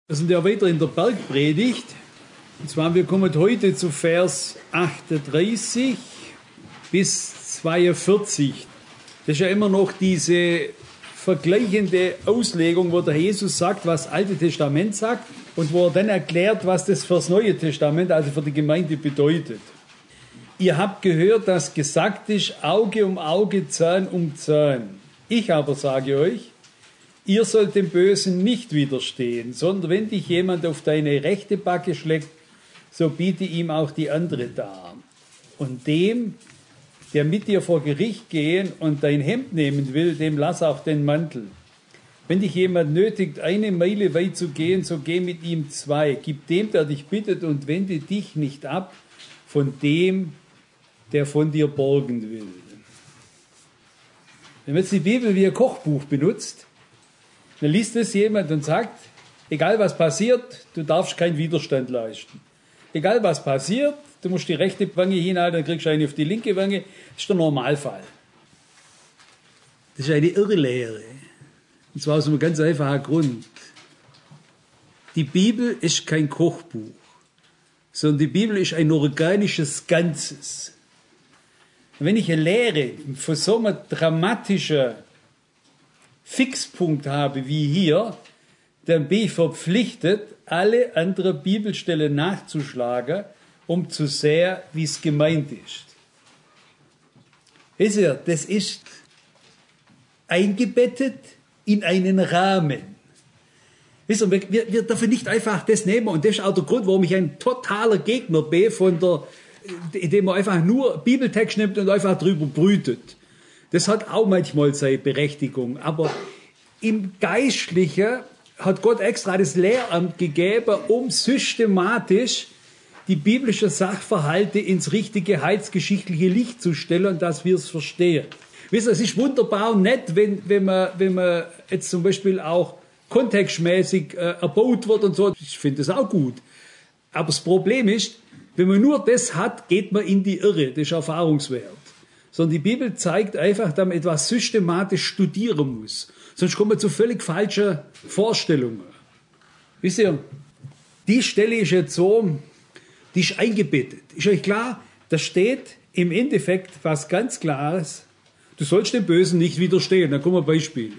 Wir sind ja weiter in der Bergpredigt. Und zwar, wir kommen heute zu Vers 38 bis 42. Das ist ja immer noch diese vergleichende Auslegung, wo der Jesus sagt, was das Alte Testament sagt und wo er dann erklärt, was das für das Neue Testament, also für die Gemeinde, bedeutet. Ihr habt gehört, dass gesagt ist, Auge um Auge, Zahn um Zahn. Ich aber sage euch, ihr sollt dem Bösen nicht widerstehen, sondern wenn dich jemand auf deine rechte Backe schlägt, so biete ihm auch die andere dar. Und dem, der mit dir vor Gericht gehen und dein Hemd nehmen will, dem lass auch den Mantel. Wenn dich jemand nötigt, eine Meile weit zu gehen, so geh mit ihm 2. Gib dem, der dich bittet, und wende dich nicht ab von dem, der von dir borgen will. Wenn man jetzt die Bibel wie ein Kochbuch benutzt, dann liest es jemand und sagt, egal was passiert, du darfst keinen Widerstand leisten. Egal was passiert, du musst die rechte Wange hinhalten, dann kriegst du eine auf die linke Wange. Das ist der Normalfall. Das ist eine Irrlehre. Und zwar aus einem ganz einfachen Grund. Die Bibel ist kein Kochbuch, sondern die Bibel ist ein organisches Ganzes. Und wenn ich eine Lehre von so einem dramatischen Fixpunkt habe wie hier, dann bin ich verpflichtet, alle anderen Bibelstellen nachzuschlagen, um zu sehen, wie es gemeint ist. Wisst ihr, das ist eingebettet in einen Rahmen. Wisst ihr, wir dürfen nicht einfach das nehmen, und das ist auch der Grund, warum ich ein totaler Gegner bin, indem man einfach nur Bibeltext nimmt und einfach drüber brütet. Das hat auch manchmal seine Berechtigung, aber im Geistlichen hat Gott extra das Lehramt gegeben, um systematisch die biblischen Sachverhalte ins richtige heilsgeschichtliche Licht zu stellen und dass wir es verstehen. Wisst ihr, es ist wunderbar und nett, wenn man jetzt zum Beispiel auch kontextmäßig erbaut wird und so. Ich finde das auch gut. Aber das Problem ist, wenn man nur das hat, geht man in die Irre. Das ist Erfahrungswert. Sondern die Bibel zeigt einfach, dass man etwas systematisch studieren muss. Sonst kommt man zu völlig falschen Vorstellungen. Wisst ihr, die Stelle ist jetzt so, die ist eingebettet. Ist euch klar, da steht im Endeffekt was ganz Klares, du sollst dem Bösen nicht widerstehen. Da kommen Beispiele.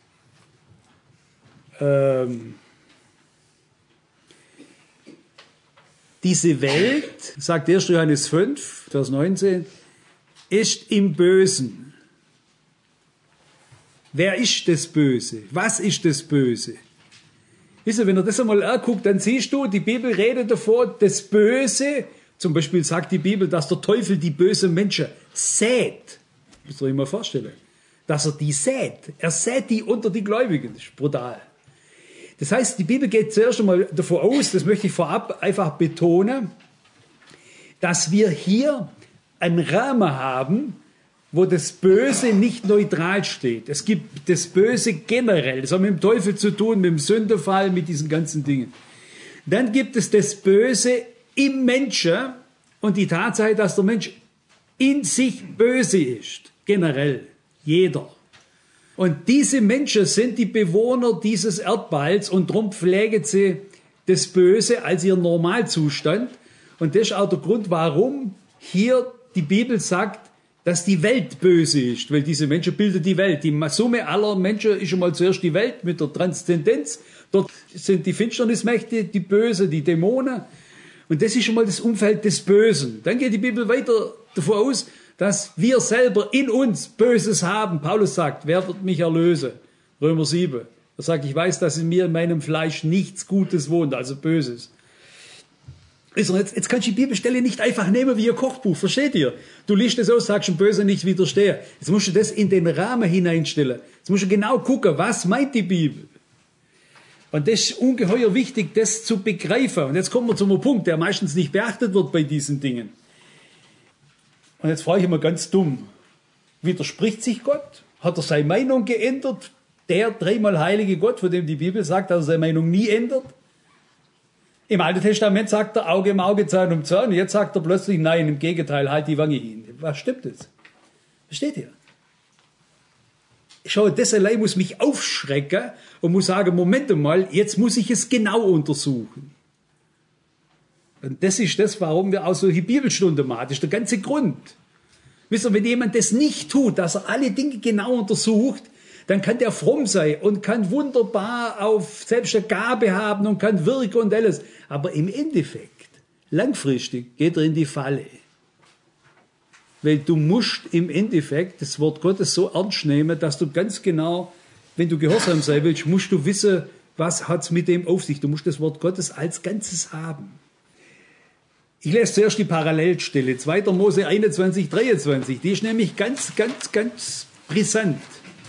Diese Welt, sagt 1. Johannes 5, Vers 19, ist im Bösen. Wer ist das Böse? Was ist das Böse? Wisst ihr, wenn du das einmal anguckt, dann siehst du, die Bibel redet davon, das Böse, zum Beispiel sagt die Bibel, dass der Teufel die bösen Menschen sät. Müsst ihr euch mal vorstellen. Dass er die sät. Er sät die unter die Gläubigen. Das ist brutal. Das heißt, die Bibel geht zuerst einmal davon aus, das möchte ich vorab einfach betonen, dass wir hier einen Rahmen haben, wo das Böse nicht neutral steht. Es gibt das Böse generell, das hat mit dem Teufel zu tun, mit dem Sündenfall, mit diesen ganzen Dingen. Dann gibt es das Böse im Menschen und die Tatsache, dass der Mensch in sich böse ist, generell, jeder. Und diese Menschen sind die Bewohner dieses Erdballs und darum pflegen sie das Böse als ihren Normalzustand. Und das ist auch der Grund, warum hier die Bibel sagt, dass die Welt böse ist, weil diese Menschen bilden die Welt. Die Summe aller Menschen ist schon mal zuerst die Welt mit der Transzendenz. Dort sind die Finsternismächte, die Böse, die Dämonen. Und das ist schon mal das Umfeld des Bösen. Dann geht die Bibel weiter davon aus, dass wir selber in uns Böses haben. Paulus sagt, wer wird mich erlösen? Römer 7. Er sagt, ich weiß, dass in mir, in meinem Fleisch nichts Gutes wohnt, also Böses. Jetzt kannst du die Bibelstelle nicht einfach nehmen wie ein Kochbuch, versteht ihr? Du liest es aus, sagst dem Bösen nicht widerstehen. Jetzt musst du das in den Rahmen hineinstellen. Jetzt musst du genau gucken, was meint die Bibel? Und das ist ungeheuer wichtig, das zu begreifen. Und jetzt kommen wir zu einem Punkt, der meistens nicht beachtet wird bei diesen Dingen. Und jetzt frage ich mal ganz dumm, widerspricht sich Gott? Hat er seine Meinung geändert? Der dreimal heilige Gott, von dem die Bibel sagt, dass er seine Meinung nie ändert? Im Alten Testament sagt er Auge um Auge, Zahn um Zahn. Jetzt sagt er plötzlich, nein, im Gegenteil, halt die Wange hin. Was stimmt das? Versteht ihr? schau, das allein muss mich aufschrecken und muss sagen, Moment mal, jetzt muss ich es genau untersuchen. Und das ist das, warum wir auch solche Bibelstunden machen. Das ist der ganze Grund. Wisst ihr, wenn jemand das nicht tut, dass er alle Dinge genau untersucht, dann kann der fromm sein und kann wunderbar auf selbst eine Gabe haben und kann wirken und alles. Aber im Endeffekt, langfristig, geht er in die Falle. Weil du musst im Endeffekt das Wort Gottes so ernst nehmen, dass du ganz genau, wenn du gehorsam sein willst, musst du wissen, was hat es mit dem auf sich. Du musst das Wort Gottes als Ganzes haben. Ich lese zuerst die Parallelstelle, 2. Mose 21, 23. Die ist nämlich ganz brisant.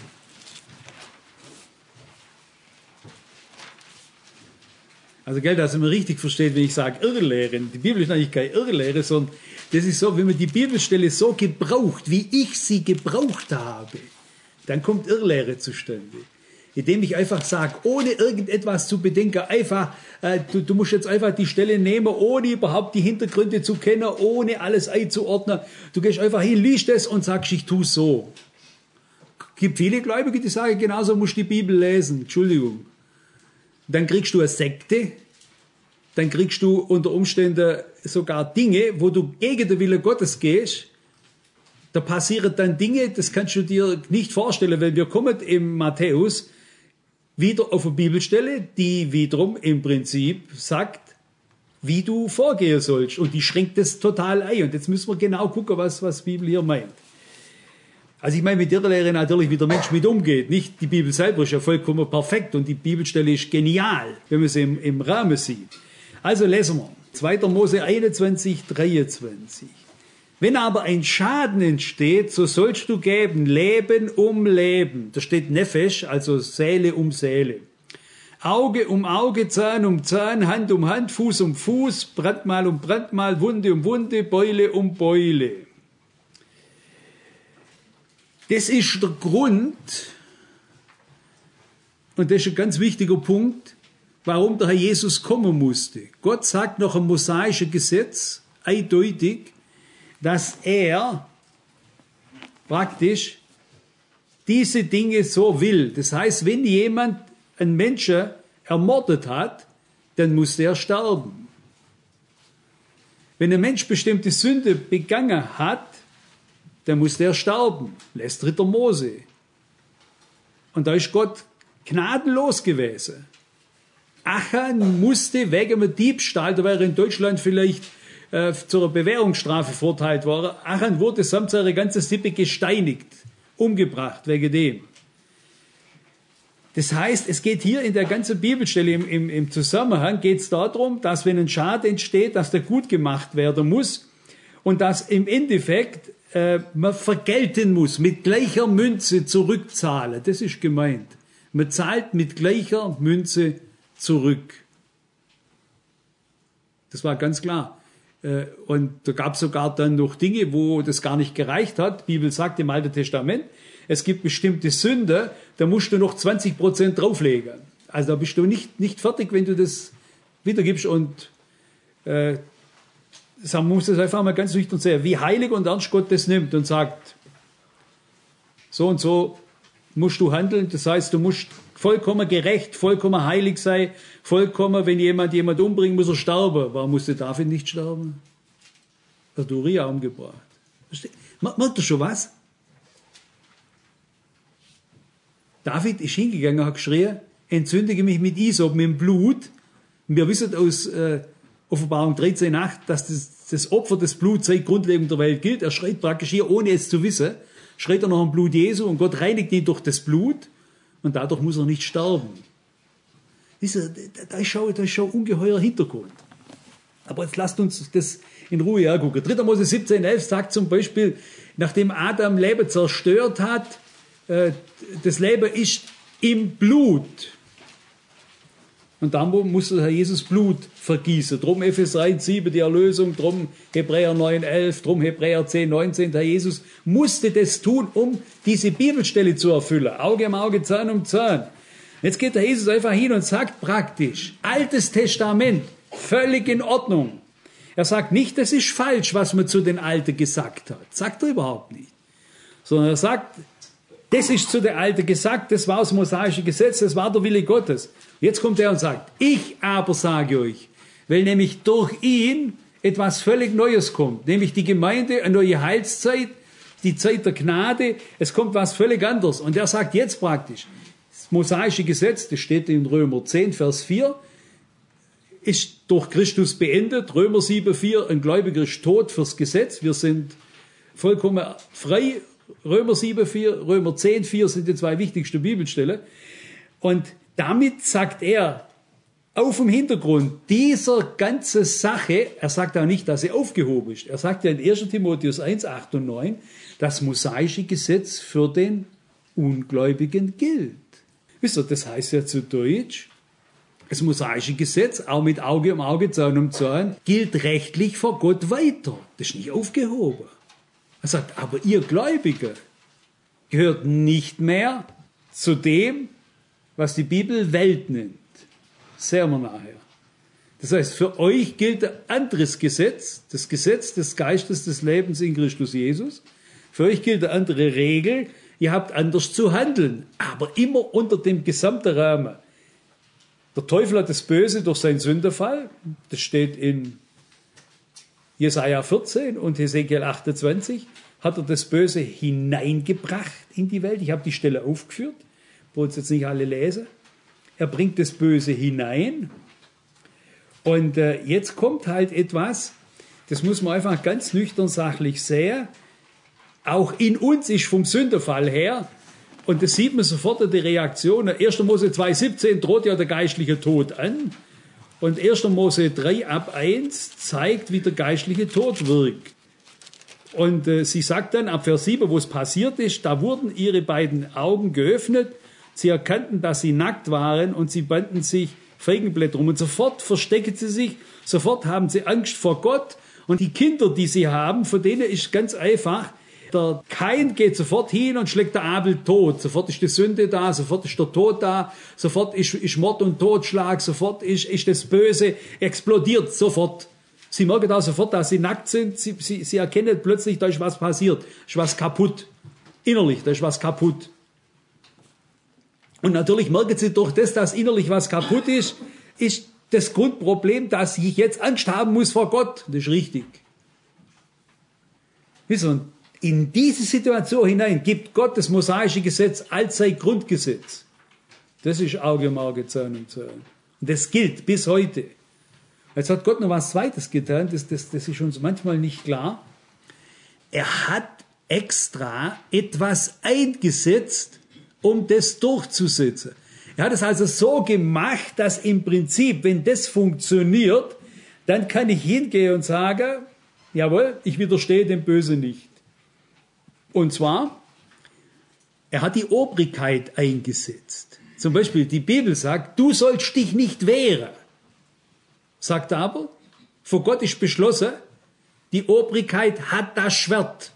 Also, gell, dass man richtig versteht, wenn ich sage Irrlehre. Die Bibel ist eigentlich keine Irrlehre, sondern das ist so, wenn man die Bibelstelle so gebraucht, wie ich sie gebraucht habe, dann kommt Irrlehre zustande. Indem ich einfach sage, ohne irgendetwas zu bedenken, einfach, du musst jetzt einfach die Stelle nehmen, ohne überhaupt die Hintergründe zu kennen, ohne alles einzuordnen. Du gehst einfach hin, liest es und sagst, ich tue so. Es gibt viele Gläubige, die sagen, genauso musst du die Bibel lesen. Entschuldigung. Dann kriegst du eine Sekte, dann kriegst du unter Umständen sogar Dinge, wo du gegen den Willen Gottes gehst. Da passieren dann Dinge, das kannst du dir nicht vorstellen, weil wir kommen im Matthäus wieder auf eine Bibelstelle, die wiederum im Prinzip sagt, wie du vorgehen sollst. Und die schränkt das total ein. Und jetzt müssen wir genau gucken, was die Bibel hier meint. Also ich meine mit der Lehre natürlich, wie der Mensch mit umgeht. Nicht die Bibel selber ist ja vollkommen perfekt und die Bibelstelle ist genial, wenn man sie im Rahmen sieht. Also lesen wir. 2. Mose 21, 23. Wenn aber ein Schaden entsteht, so sollst du geben Leben um Leben. Da steht Nefesh, also Seele um Seele. Auge um Auge, Zahn um Zahn, Hand um Hand, Fuß um Fuß, Brandmal um Brandmal, Wunde um Wunde, Beule um Beule. Das ist der Grund, und das ist ein ganz wichtiger Punkt, warum der Herr Jesus kommen musste. Gott sagt nach dem mosaischen Gesetz eindeutig, dass er praktisch diese Dinge so will. Das heißt, wenn jemand einen Menschen ermordet hat, dann muss der sterben. Wenn ein Mensch bestimmte Sünde begangen hat, dann muss der sterben. Lässt 3. Mose. Und da ist Gott gnadenlos gewesen. Achan musste wegen einem Diebstahl, da wäre in Deutschland vielleicht zu einer Bewährungsstrafe verurteilt worden. Achan wurde samt seiner ganzen Sippe gesteinigt, umgebracht wegen dem. Das heißt, es geht hier in der ganzen Bibelstelle im Zusammenhang geht es darum, dass wenn ein Schaden entsteht, dass der gut gemacht werden muss und dass im Endeffekt man vergelten muss, mit gleicher Münze zurückzahlen. Das ist gemeint. Man zahlt mit gleicher Münze zurück. Das war ganz klar. Und da gab es sogar dann noch Dinge, wo das gar nicht gereicht hat. Die Bibel sagt im Alten Testament, es gibt bestimmte Sünde, da musst du noch 20% drauflegen. Also da bist du nicht fertig, wenn du das wiedergibst. Und man muss das einfach mal ganz nüchtern sehen, wie heilig und ernst Gott das nimmt und sagt, so und so musst du handeln. Das heißt, du musst vollkommen gerecht, vollkommen heilig sein, vollkommen, wenn jemand umbringt, muss er sterben. Warum musste David nicht sterben? Er hat Uriah umgebracht. Merkt ihr schon was? David ist hingegangen, hat geschrien, entzündige mich mit Isop, mit dem Blut. Und wir wissen aus Offenbarung 13,8, dass das Opfer des Bluts seit Grundlegung der Welt gilt. Er schreit praktisch hier, ohne es zu wissen, schreit er nach dem Blut Jesu und Gott reinigt ihn durch das Blut und dadurch muss er nicht sterben. Da ist schon ein ungeheuer Hintergrund. Aber jetzt lasst uns das in Ruhe angucken. 3. Mose 17,11 sagt zum Beispiel, nachdem Adam Leben zerstört hat, das Leben ist im Blut. Und dann musste der Herr Jesus Blut vergießen. Drum Epheser 1,7 die Erlösung, drum Hebräer 9,11, drum Hebräer 10,19. Der Herr Jesus musste das tun, um diese Bibelstelle zu erfüllen. Auge um Auge, Zahn um Zahn. Jetzt geht der Jesus einfach hin und sagt praktisch, Altes Testament, völlig in Ordnung. Er sagt nicht, das ist falsch, was man zu den Alten gesagt hat. Sagt er überhaupt nicht. Sondern er sagt, Das ist zu der Alten gesagt, das war das mosaische Gesetz, das war der Wille Gottes. Jetzt kommt er und sagt, ich aber sage euch, weil nämlich durch ihn etwas völlig Neues kommt, nämlich die Gemeinde, eine neue Heilszeit, die Zeit der Gnade, es kommt was völlig anderes. Und er sagt jetzt praktisch, das mosaische Gesetz, das steht in Römer 10, Vers 4, ist durch Christus beendet. Römer 7,4, ein Gläubiger ist tot fürs Gesetz. Wir sind vollkommen frei. Römer 7,4, Römer 10,4 sind die zwei wichtigsten Bibelstellen. Und damit sagt er, auf dem Hintergrund dieser ganzen Sache, er sagt auch nicht, dass sie aufgehoben ist. Er sagt ja in 1. Timotheus 1, 8 und 9, das mosaische Gesetz für den Ungläubigen gilt. Wisst ihr, das heißt ja zu Deutsch, das mosaische Gesetz, auch mit Auge um Auge, Zahn um Zahn, gilt rechtlich vor Gott weiter. Das ist nicht aufgehoben. Er sagt, aber ihr Gläubige gehört nicht mehr zu dem, was die Bibel Welt nennt. Sehen wir nachher. Das heißt, für euch gilt ein anderes Gesetz, das Gesetz des Geistes des Lebens in Christus Jesus. Für euch gilt eine andere Regel. Ihr habt anders zu handeln, aber immer unter dem gesamten Rahmen. Der Teufel hat das Böse durch seinen Sündenfall, das steht in Jesaja 14 und Hesekiel 28, hat er das Böse hineingebracht in die Welt. Ich habe die Stelle aufgeführt, wollte es jetzt nicht alle lesen. Er bringt das Böse hinein. Und jetzt kommt halt etwas, das muss man einfach ganz nüchtern sachlich sehen. Auch in uns ist vom Sündenfall her, und das sieht man sofort in der Reaktion. 1. Mose 2,17 droht ja der geistliche Tod an. Und 1. Mose 3 ab 1 zeigt, wie der geistliche Tod wirkt. Und sie sagt dann ab Vers 7, wo es passiert ist, da wurden ihre beiden Augen geöffnet. Sie erkannten, dass sie nackt waren und sie banden sich Feigenblätter um. Und sofort verstecken sie sich, sofort haben sie Angst vor Gott. Und die Kinder, die sie haben, von denen ist ganz einfach, der Kain geht sofort hin und schlägt der Abel tot. Sofort ist die Sünde da, sofort ist der Tod da, sofort ist Mord und Totschlag, sofort ist das Böse, explodiert sofort. Sie merken auch sofort, dass sie nackt sind. Sie erkennen plötzlich, da ist was passiert, da ist was kaputt. Innerlich, da ist was kaputt. Und natürlich merken sie durch das, dass innerlich was kaputt ist das Grundproblem, dass ich jetzt Angst haben muss vor Gott. Das ist richtig. Und in diese Situation hinein gibt Gott das mosaische Gesetz als sein Grundgesetz. Das ist Auge um Auge, Zahn um Zahn. Und das gilt bis heute. Jetzt hat Gott noch was Zweites getan, das ist uns manchmal nicht klar. Er hat extra etwas eingesetzt, um das durchzusetzen. Er hat es also so gemacht, dass im Prinzip, wenn das funktioniert, dann kann ich hingehen und sagen, jawohl, ich widerstehe dem Bösen nicht. Und zwar, er hat die Obrigkeit eingesetzt. Zum Beispiel, die Bibel sagt, du sollst dich nicht wehren. Sagt aber, vor Gott ist beschlossen, die Obrigkeit hat das Schwert.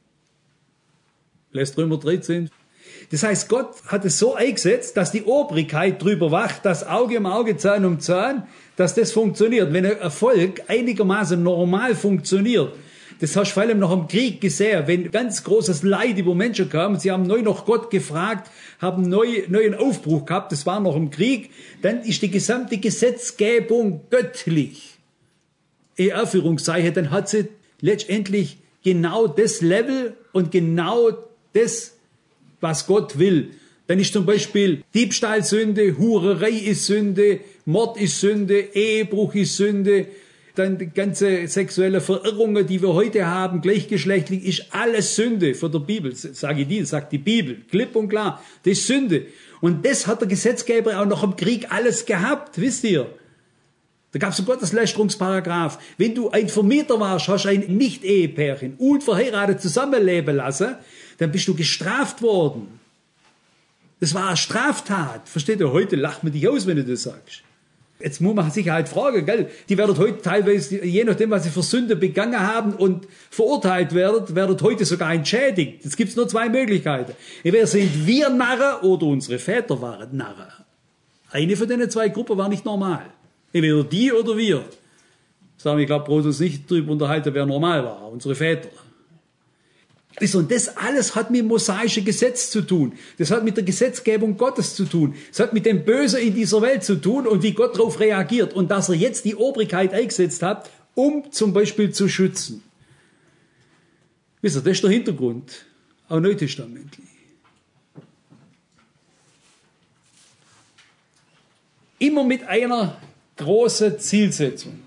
Lässt Römer 13. Das heißt, Gott hat es so eingesetzt, dass die Obrigkeit drüber wacht, das Auge um Auge, Zahn um Zahn, dass das funktioniert. Wenn ein Erfolg einigermaßen normal funktioniert, das hast du vor allem noch im Krieg gesehen, wenn ganz großes Leid über Menschen kam, sie haben neu noch Gott gefragt, haben neuen Aufbruch gehabt, das war noch im Krieg, dann ist die gesamte Gesetzgebung göttlich. Anführungszeichen, dann hat sie letztendlich genau das Level und genau das, was Gott will. Dann ist zum Beispiel Diebstahl Sünde, Hurerei ist Sünde, Mord ist Sünde, Ehebruch ist Sünde, dann die ganze sexuelle Verirrungen, die wir heute haben, gleichgeschlechtlich, ist alles Sünde von der Bibel. Sage ich die, sagt die Bibel, klipp und klar, das ist Sünde. Und das hat der Gesetzgeber auch noch im Krieg alles gehabt, wisst ihr. Da gab es sogar das Lästerungsparagraf. Wenn du ein Vermieter warst, hast ein Nicht-Ehepärchen unverheiratet zusammenleben lassen, dann bist du gestraft worden. Das war eine Straftat. Versteht ihr? Heute lacht man dich aus, wenn du das sagst. Jetzt muss man sich halt fragen, gell? Die werden heute teilweise, je nachdem, was sie für Sünde begangen haben und verurteilt werden heute sogar entschädigt. Jetzt gibt's nur zwei Möglichkeiten. Entweder sind wir Narren oder unsere Väter waren Narren. Eine von den zwei Gruppen war nicht normal. Entweder die oder wir. Sagen wir, ich glaube, brauchen uns nicht darüber unterhalten, wer normal war. Unsere Väter. Und das alles hat mit dem mosaischen Gesetz zu tun. Das hat mit der Gesetzgebung Gottes zu tun. Das hat mit dem Bösen in dieser Welt zu tun und wie Gott darauf reagiert. Und dass er jetzt die Obrigkeit eingesetzt hat, um zum Beispiel zu schützen. Wisst ihr, das ist der Hintergrund, auch neutestamentlich. Immer mit einer großen Zielsetzung.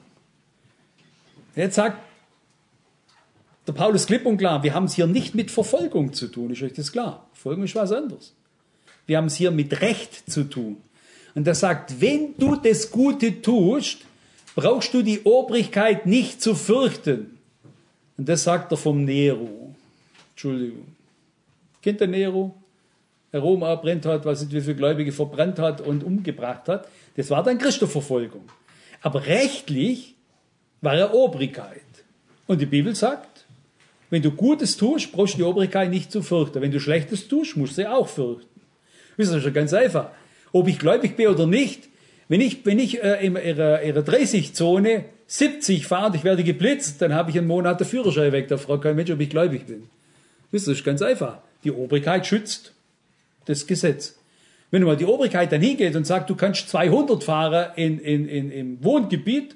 Jetzt sagt der Paulus klipp und klar, wir haben es hier nicht mit Verfolgung zu tun, ist euch das klar? Verfolgung ist was anderes. Wir haben es hier mit Recht zu tun. Und er sagt, wenn du das Gute tust, brauchst du die Obrigkeit nicht zu fürchten. Und das sagt er vom Nero. Entschuldigung. Kennt der Nero? Der Rom abbrennt hat, was wie viele Gläubige verbrannt hat und umgebracht hat. Das war dann Christenverfolgung. Aber rechtlich war er Obrigkeit. Und die Bibel sagt, wenn du Gutes tust, brauchst du die Obrigkeit nicht zu fürchten. Wenn du Schlechtes tust, musst du sie auch fürchten. Das ist schon ganz einfach. Ob ich gläubig bin oder nicht, wenn ich in ihrer 30-Zone 70 fahre und ich werde geblitzt, dann habe ich einen Monat der Führerschein weg. Da fragt kein Mensch, ob ich gläubig bin. Das ist ganz einfach. Die Obrigkeit schützt das Gesetz. Wenn mal die Obrigkeit dann hingeht und sagt, du kannst 200 fahren im Wohngebiet,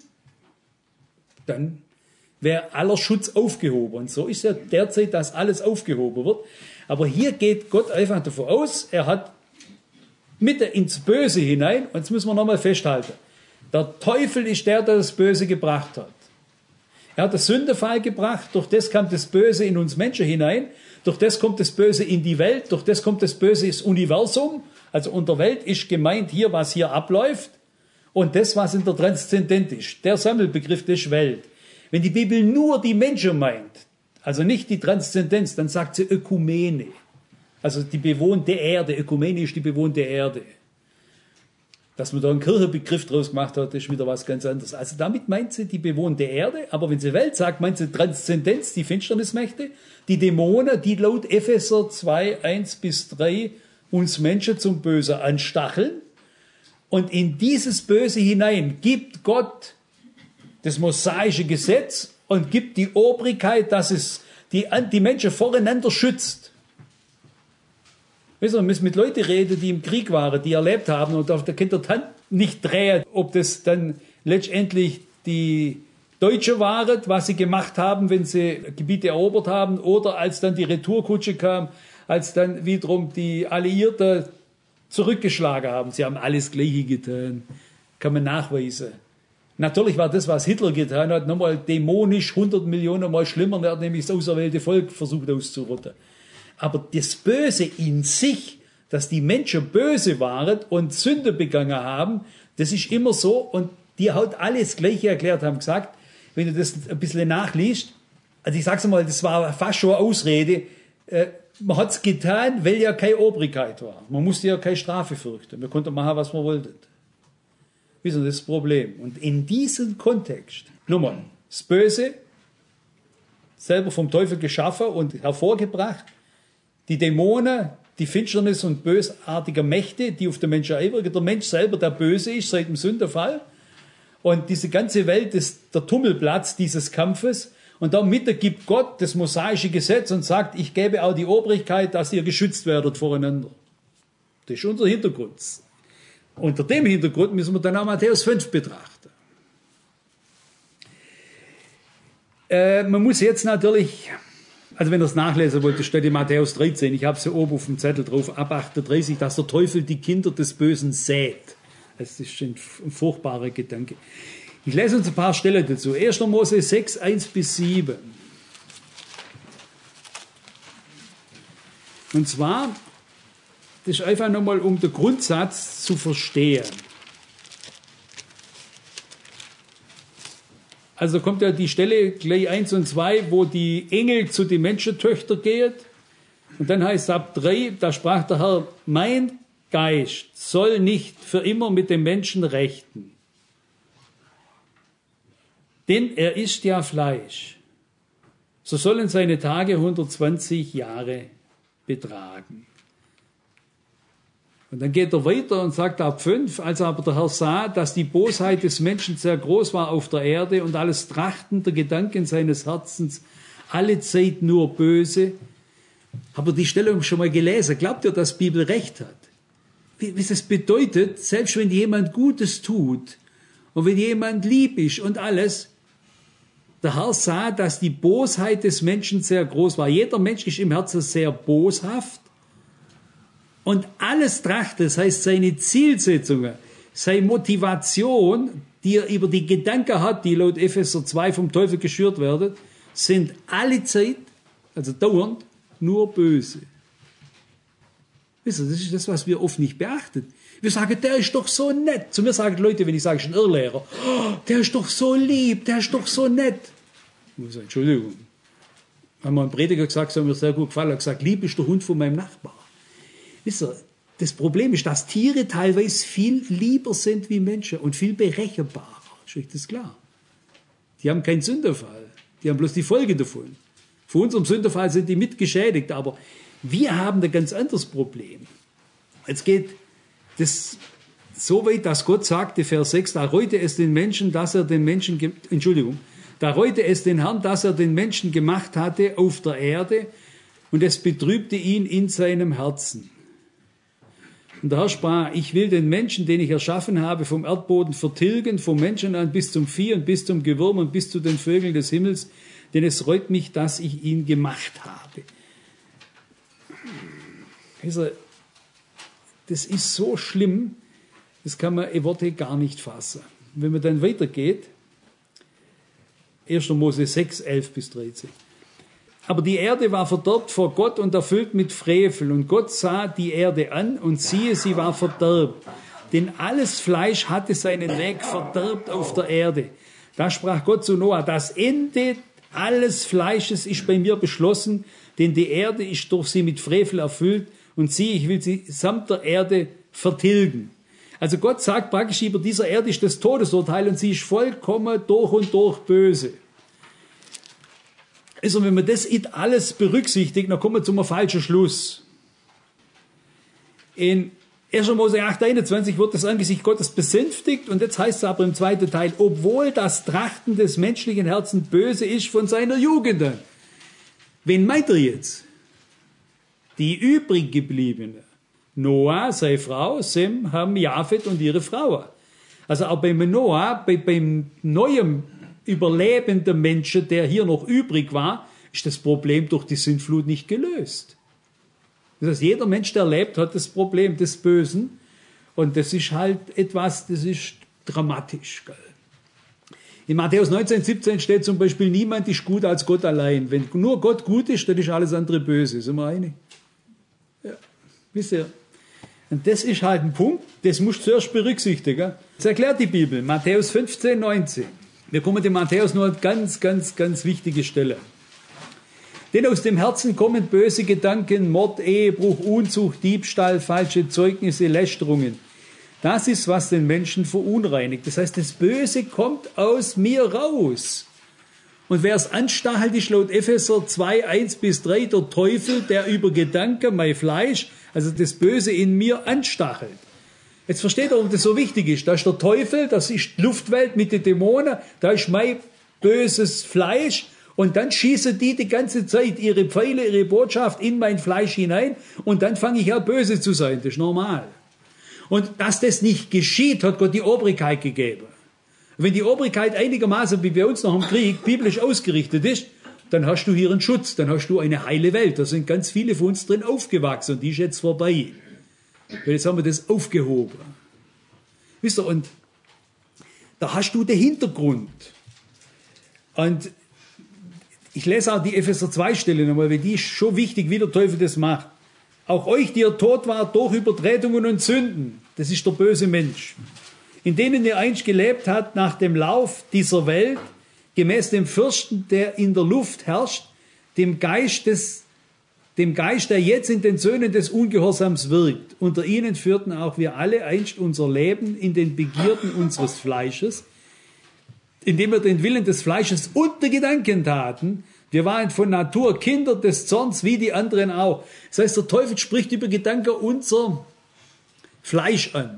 dann wäre aller Schutz aufgehoben. Und so ist ja derzeit, dass alles aufgehoben wird. Aber hier geht Gott einfach davon aus, er hat Mitte ins Böse hinein, und jetzt müssen wir nochmal festhalten, der Teufel ist der das Böse gebracht hat. Er hat das Sündefall gebracht, durch das kam das Böse in uns Menschen hinein, durch das kommt das Böse in die Welt, durch das kommt das Böse ins Universum, also unter Welt ist gemeint hier, was hier abläuft, und das, was in der Transzendent ist. Der Sammelbegriff ist Welt. Wenn die Bibel nur die Menschen meint, also nicht die Transzendenz, dann sagt sie Ökumene. Also die bewohnte Erde, Ökumene ist die bewohnte Erde. Dass man da einen Kirchenbegriff draus gemacht hat, ist wieder was ganz anderes. Also damit meint sie die bewohnte Erde, aber wenn sie Welt sagt, meint sie Transzendenz, die Finsternismächte, die Dämonen, die laut Epheser 2, 1-3 uns Menschen zum Böse anstacheln. Und in dieses Böse hinein gibt Gott das mosaische Gesetz und gibt die Obrigkeit, dass es die Menschen voreinander schützt. Man muss mit Leuten reden, die im Krieg waren, die erlebt haben, und auf der könnt ihr dann nicht drehen, ob das dann letztendlich die Deutschen waren, was sie gemacht haben, wenn sie Gebiete erobert haben, oder als dann die Retourkutsche kam, als dann wiederum die Alliierten zurückgeschlagen haben. Sie haben alles Gleiche getan, kann man nachweisen. Natürlich war das, was Hitler getan hat, nochmal dämonisch 100 Millionen Mal schlimmer, er hat nämlich das auserwählte Volk versucht auszurotten. Aber das Böse in sich, dass die Menschen böse waren und Sünde begangen haben, das ist immer so, und die hat alles Gleiche erklärt, haben gesagt, wenn du das ein bisschen nachliest, also ich sag's mal, das war fast schon eine Ausrede, man hat's getan, weil ja keine Obrigkeit war. Man musste ja keine Strafe fürchten, man konnte machen, was man wollte. Das ist das Problem. Und in diesem Kontext, nochmal, das Böse, selber vom Teufel geschaffen und hervorgebracht, die Dämonen, die Finsternis und bösartige Mächte, die auf den Menschen einwirken, der Mensch selber, der böse ist seit dem Sündenfall, und diese ganze Welt ist der Tummelplatz dieses Kampfes, und damit gibt Gott das mosaische Gesetz und sagt, ich gebe auch die Obrigkeit, dass ihr geschützt werdet voreinander. Das ist unser Hintergrund. Unter dem Hintergrund müssen wir dann auch Matthäus 5 betrachten. Man muss jetzt natürlich, also wenn ihr es nachlesen wollt, steht in Matthäus 13, ich habe es ja oben auf dem Zettel drauf, ab 38, dass der Teufel die Kinder des Bösen sät. Das ist ein furchtbarer Gedanke. Ich lese uns ein paar Stellen dazu. 1. Mose 6, 1-7. Und zwar, das ist einfach nochmal, um den Grundsatz zu verstehen. Also kommt ja die Stelle gleich 1 und 2, wo die Engel zu den Menschentöchtern gehen. Und dann heißt es ab 3, da sprach der Herr, mein Geist soll nicht für immer mit dem Menschen rechten. Denn er isst ja Fleisch. So sollen seine Tage 120 Jahre betragen. Und dann geht er weiter und sagt ab 5, als aber der Herr sah, dass die Bosheit des Menschen sehr groß war auf der Erde und alles Trachten der Gedanken seines Herzens alle Zeit nur böse, Habt ihr die Stelle schon mal gelesen? Glaubt ihr, dass die Bibel recht hat? Wie es bedeutet, selbst wenn jemand Gutes tut und wenn jemand lieb ist und alles, der Herr sah, dass die Bosheit des Menschen sehr groß war. Jeder Mensch ist im Herzen sehr boshaft und alles trachtet, das heißt seine Zielsetzungen, seine Motivation, die er über die Gedanken hat, die laut Epheser 2 vom Teufel geschürt werden, sind alle Zeit, also dauernd, nur böse. Wisst ihr, das ist das, was wir oft nicht beachten. Wir sagen, der ist doch so nett. Zu mir sagen Leute, wenn ich sage, ich bin ein Irrlehrer, oh, der ist doch so lieb, der ist doch so nett. Ich muss sagen, Entschuldigung. Haben wir einen Prediger gesagt, das hat mir sehr gut gefallen, er hat gesagt, lieb ist der Hund von meinem Nachbar. Wisst ihr, das Problem ist, dass Tiere teilweise viel lieber sind wie Menschen und viel berechenbarer. Ist euch das klar? Die haben keinen Sünderfall. Die haben bloß die Folge davon. Für unserem Sünderfall sind die mitgeschädigt, aber wir haben ein ganz anderes Problem. Jetzt geht das so weit, dass Gott sagte, Vers 6, da reute es den Menschen, dass er den Menschen, da reute es den Herrn, dass er den Menschen gemacht hatte auf der Erde und es betrübte ihn in seinem Herzen. Und der Herr sprach, ich will den Menschen, den ich erschaffen habe, vom Erdboden vertilgen, vom Menschen an bis zum Vieh und bis zum Gewürm und bis zu den Vögeln des Himmels, denn es reut mich, dass ich ihn gemacht habe. Also, das ist so schlimm, das kann man in Worte gar nicht fassen. Wenn man dann weitergeht, 1. Mose 6, 11 bis 13. Aber die Erde war verdorbt vor Gott und erfüllt mit Frevel. Und Gott sah die Erde an und siehe, sie war verderbt. Denn alles Fleisch hatte seinen Weg verderbt auf der Erde. Da sprach Gott zu Noah, das Ende alles Fleisches ist bei mir beschlossen, denn die Erde ist durch sie mit Frevel erfüllt. Und siehe, ich will sie samt der Erde vertilgen. Also Gott sagt praktisch, über dieser Erde ist das Todesurteil und sie ist vollkommen durch und durch böse. Also wenn man das alles berücksichtigt, dann kommen wir zum falschen Schluss. In 1. Mose 8,21 wird das Angesicht Gottes besänftigt und jetzt heißt es aber im zweiten Teil, obwohl das Trachten des menschlichen Herzens böse ist von seiner Jugend an. Wen meint er jetzt? Die übrig gebliebene. Noah, seine Frau, Sem, Ham, Japhet und ihre Frau. Also auch beim Noah, beim neuen überlebenden Menschen, der hier noch übrig war, ist das Problem durch die Sintflut nicht gelöst. Das heißt, jeder Mensch, der lebt, hat das Problem des Bösen und das ist halt etwas, das ist dramatisch. Gell? In Matthäus 19, 17 steht zum Beispiel, niemand ist gut als Gott allein. Wenn nur Gott gut ist, dann ist alles andere böse. Sind wir einig? Ja, wisst ihr? Und das ist halt ein Punkt, das musst du zuerst berücksichtigen. Das erklärt die Bibel, Matthäus 15, 19. Wir kommen dem Matthäus nur eine ganz, ganz, ganz wichtige Stelle. Denn aus dem Herzen kommen böse Gedanken, Mord, Ehebruch, Unzucht, Diebstahl, falsche Zeugnisse, Lästerungen. Das ist, was den Menschen verunreinigt. Das heißt, das Böse kommt aus mir raus. Und wer es anstachelt, ist laut Epheser 2, 1 bis 3 der Teufel, der über Gedanken, mein Fleisch, also das Böse in mir anstachelt. Jetzt versteht ihr, warum das so wichtig ist. Da ist der Teufel, das ist die Luftwelt mit den Dämonen, da ist mein böses Fleisch und dann schießen die ganze Zeit ihre Pfeile, ihre Botschaft in mein Fleisch hinein und dann fange ich an, böse zu sein. Das ist normal. Und dass das nicht geschieht, hat Gott die Obrigkeit gegeben. Wenn die Obrigkeit einigermaßen wie bei uns noch im Krieg biblisch ausgerichtet ist, dann hast du hier einen Schutz, dann hast du eine heile Welt. Da sind ganz viele von uns drin aufgewachsen und die ist jetzt vorbei. Weil jetzt haben wir das aufgehoben. Wisst ihr, und da hast du den Hintergrund. Und ich lese auch die Epheser 2 Stelle nochmal, weil die ist schon wichtig, wie der Teufel das macht. Auch euch, die ihr tot wart durch Übertretungen und Sünden, das ist der böse Mensch, in denen ihr einst gelebt habt nach dem Lauf dieser Welt, gemäß dem Fürsten, der in der Luft herrscht, dem Geist, der jetzt in den Söhnen des Ungehorsams wirkt. Unter ihnen führten auch wir alle einst unser Leben in den Begierden unseres Fleisches, indem wir den Willen des Fleisches und der Gedanken taten. Wir waren von Natur Kinder des Zorns, wie die anderen auch. Das heißt, der Teufel spricht über Gedanken unser Fleisch an.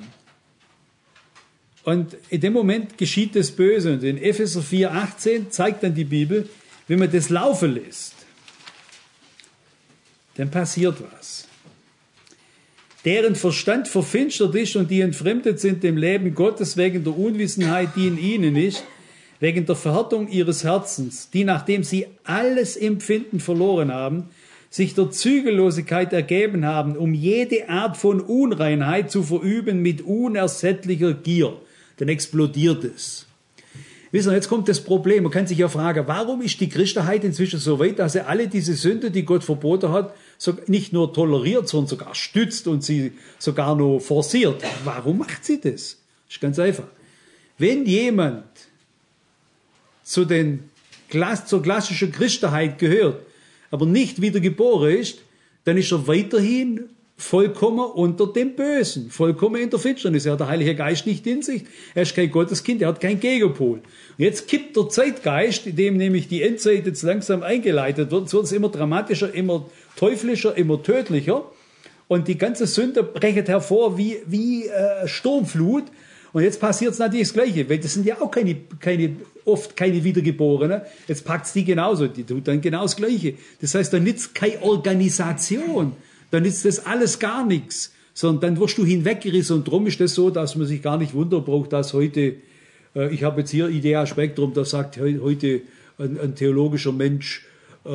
Und in dem Moment geschieht das Böse. Und in Epheser 4,18 zeigt dann die Bibel, wenn man das laufen lässt, dann passiert was. Deren Verstand verfinstert ist und die entfremdet sind dem Leben Gottes wegen der Unwissenheit, die in ihnen ist, wegen der Verhärtung ihres Herzens, die, nachdem sie alles Empfinden verloren haben, sich der Zügellosigkeit ergeben haben, um jede Art von Unreinheit zu verüben mit unersättlicher Gier. Dann explodiert es. Wissen Sie, jetzt kommt das Problem. Man kann sich ja fragen, warum ist die Christenheit inzwischen so weit, dass sie alle diese Sünde, die Gott verboten hat, nicht nur toleriert, sondern sogar stützt und sie sogar noch forciert. Warum macht sie das? Das ist ganz einfach. Wenn jemand zur klassischen Christenheit gehört, aber nicht wiedergeboren ist, dann ist er weiterhin vollkommen unter dem Bösen, vollkommen in der Finsternis. Er hat der Heilige Geist nicht in sich. Er ist kein Gotteskind, er hat keinen Gegenpol. Und jetzt kippt der Zeitgeist, in dem nämlich die Endzeit jetzt langsam eingeleitet wird, so wird es immer dramatischer, immer teuflischer, immer tödlicher. Und die ganze Sünde brecht hervor wie Sturmflut. Und jetzt passiert es natürlich das Gleiche, weil das sind ja auch oft keine Wiedergeborenen. Jetzt packt es die genauso, die tut dann genau das Gleiche. Das heißt, da nützt keine Organisation, dann nützt das alles gar nichts, sondern dann wirst du hinweggerissen. Und darum ist das so, dass man sich gar nicht wundern braucht, dass heute, ich habe jetzt hier Idea Spektrum, da sagt heute ein theologischer Mensch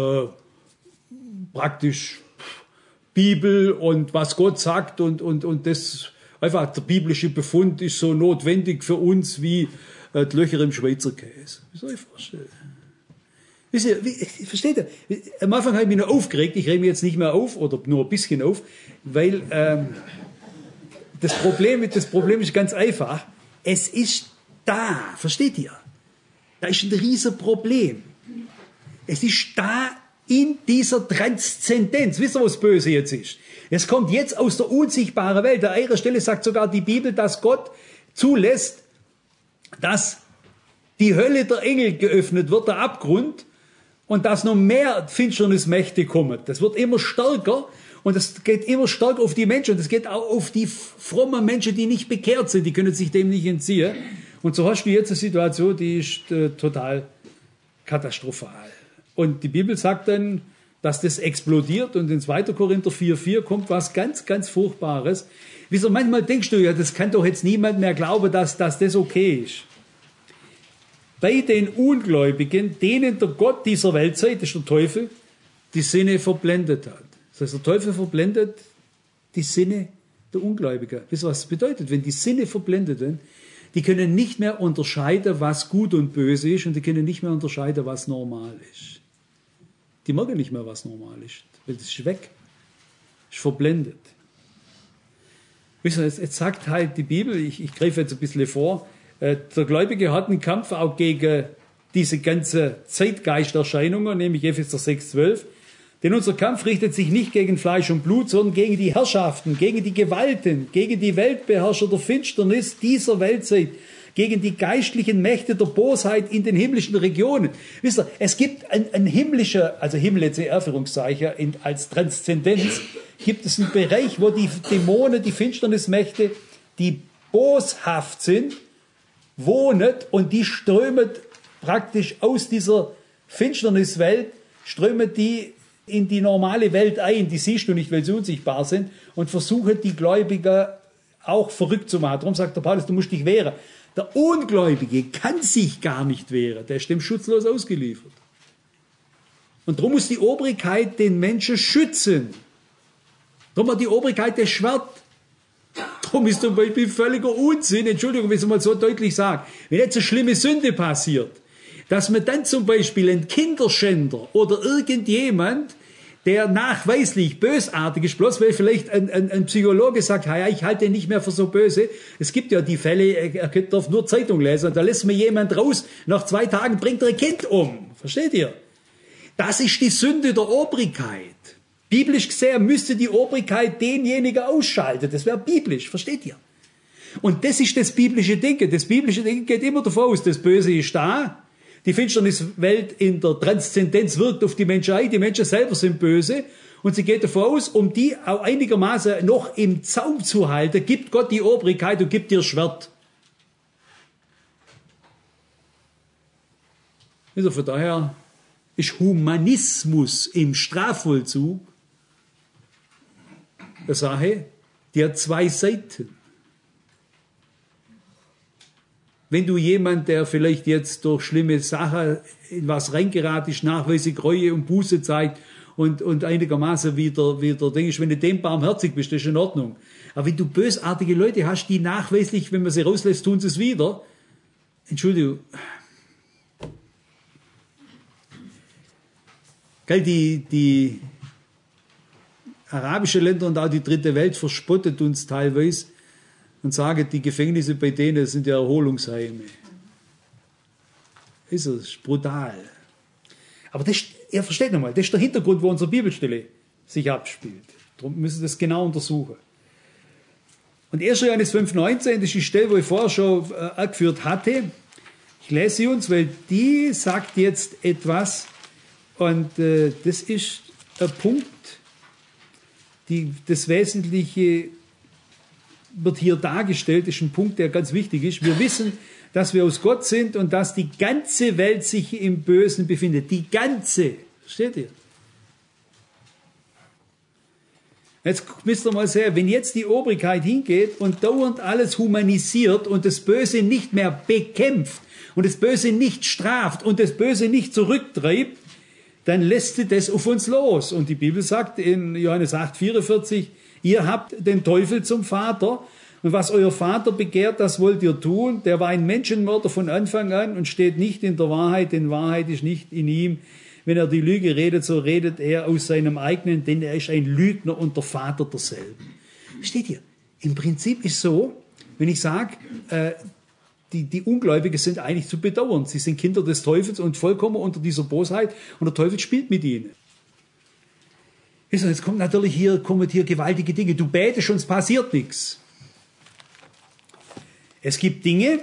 praktisch Bibel und was Gott sagt und das einfach der biblische Befund ist so notwendig für uns wie die Löcher im Schweizer Käse. Wie soll ich vorstellen? Wisst ihr, versteht ihr? Am Anfang habe ich mich noch aufgeregt, ich rege mich jetzt nicht mehr auf oder nur ein bisschen auf, weil das Problem ist ganz einfach. Es ist da, versteht ihr? Da ist ein riesen Problem. Es ist da in dieser Transzendenz. Wisst ihr, was Böse jetzt ist? Es kommt jetzt aus der unsichtbaren Welt. An einer Stelle sagt sogar die Bibel, dass Gott zulässt, dass die Hölle der Engel geöffnet wird, der Abgrund, und dass noch mehr Finsternismächte kommen. Das wird immer stärker und das geht immer stärker auf die Menschen. Und das geht auch auf die frommen Menschen, die nicht bekehrt sind. Die können sich dem nicht entziehen. Und so hast du jetzt eine Situation, die ist total katastrophal. Und die Bibel sagt dann, dass das explodiert und in 2. Korinther 4,4 kommt was ganz, ganz Furchtbares. Wieso manchmal denkst du, ja, das kann doch jetzt niemand mehr glauben, dass das okay ist. Bei den Ungläubigen, denen der Gott dieser Weltzeit, das ist der Teufel, die Sinne verblendet hat. Das heißt, der Teufel verblendet die Sinne der Ungläubigen. Wisst ihr, was das bedeutet? Wenn die Sinne verblendet sind, die können nicht mehr unterscheiden, was gut und böse ist, und die können nicht mehr unterscheiden, was normal ist. Die merken nicht mehr, was normal ist, weil das ist weg, ist verblendet. Wisst ihr, jetzt sagt halt die Bibel, ich greife jetzt ein bisschen vor, der Gläubige hat einen Kampf auch gegen diese ganze Zeitgeisterscheinungen, nämlich Epheser 6,12. Denn unser Kampf richtet sich nicht gegen Fleisch und Blut, sondern gegen die Herrschaften, gegen die Gewalten, gegen die Weltbeherrscher der Finsternis dieser Weltzeit, gegen die geistlichen Mächte der Bosheit in den himmlischen Regionen. Wisst ihr, es gibt ein himmlischer, also Himmel jetzt in Anführungszeichen, als Transzendenz, gibt es einen Bereich, wo die Dämonen, die Finsternismächte, die boshaft sind, wohnen, und die strömen praktisch aus dieser Finsterniswelt, strömen die in die normale Welt ein, die siehst du nicht, weil sie unsichtbar sind, und versuchen die Gläubigen auch verrückt zu machen. Darum sagt der Paulus, du musst dich wehren. Der Ungläubige kann sich gar nicht wehren, der ist dem schutzlos ausgeliefert. Und darum muss die Obrigkeit den Menschen schützen. Darum hat die Obrigkeit das Schwert. Darum ist zum Beispiel völliger Unsinn, Entschuldigung, wenn ich es mal so deutlich sage, wenn jetzt eine schlimme Sünde passiert, dass man dann zum Beispiel einen Kinderschänder oder irgendjemand, der nachweislich bösartig ist, bloß weil vielleicht ein Psychologe sagt, ja, ich halte ihn nicht mehr für so böse. Es gibt ja die Fälle, er darf nur Zeitung lesen, und da lässt mir jemand raus, nach 2 Tagen bringt er ein Kind um. Versteht ihr? Das ist die Sünde der Obrigkeit. Biblisch gesehen müsste die Obrigkeit denjenigen ausschalten. Das wäre biblisch, versteht ihr? Und das ist das biblische Denken. Das biblische Denken geht immer davon aus, das Böse ist da. Die Finsterniswelt in der Transzendenz wirkt auf die Menschen ein. Die Menschen selber sind böse. Und sie geht davon aus, um die auch einigermaßen noch im Zaum zu halten, gibt Gott die Obrigkeit und gibt ihr Schwert. Also von daher ist Humanismus im Strafvollzug eine Sache, die hat zwei Seiten. Wenn du jemand, der vielleicht jetzt durch schlimme Sachen in was reingeraten ist, nachweislich Reue und Buße zeigt und einigermaßen wieder denkst, wenn du dem barmherzig bist, das ist in Ordnung. Aber wenn du bösartige Leute hast, die nachweislich, wenn man sie rauslässt, tun sie es wieder. Entschuldigung. Gell, die arabischen Länder und auch die dritte Welt verspottet uns teilweise und sagen, die Gefängnisse bei denen sind ja Erholungsheime. Ist es brutal. Aber das, ihr versteht nochmal, das ist der Hintergrund, wo unsere Bibelstelle sich abspielt. Darum müssen wir das genau untersuchen. Und 1. Johannes 5,19, das ist die Stelle, wo ich vorher schon angeführt hatte. Ich lese sie uns, weil die sagt jetzt etwas. Und das ist ein Punkt, das Wesentliche wird hier dargestellt, ist ein Punkt, der ganz wichtig ist. Wir wissen, dass wir aus Gott sind und dass die ganze Welt sich im Bösen befindet. Die ganze. Versteht ihr? Jetzt müsst ihr mal sehen, wenn jetzt die Obrigkeit hingeht und dauernd alles humanisiert und das Böse nicht mehr bekämpft und das Böse nicht straft und das Böse nicht zurücktreibt, dann lässt sie das auf uns los. Und die Bibel sagt in Johannes 8,44, ihr habt den Teufel zum Vater und was euer Vater begehrt, das wollt ihr tun. Der war ein Menschenmörder von Anfang an und steht nicht in der Wahrheit, denn Wahrheit ist nicht in ihm. Wenn er die Lüge redet, so redet er aus seinem eigenen, denn er ist ein Lügner und der Vater derselben. Steht hier. Im Prinzip ist so, wenn ich sage, die Ungläubigen sind eigentlich zu bedauern. Sie sind Kinder des Teufels und vollkommen unter dieser Bosheit und der Teufel spielt mit ihnen. Jetzt kommen hier gewaltige Dinge. Du betest und es passiert nichts. Es gibt Dinge,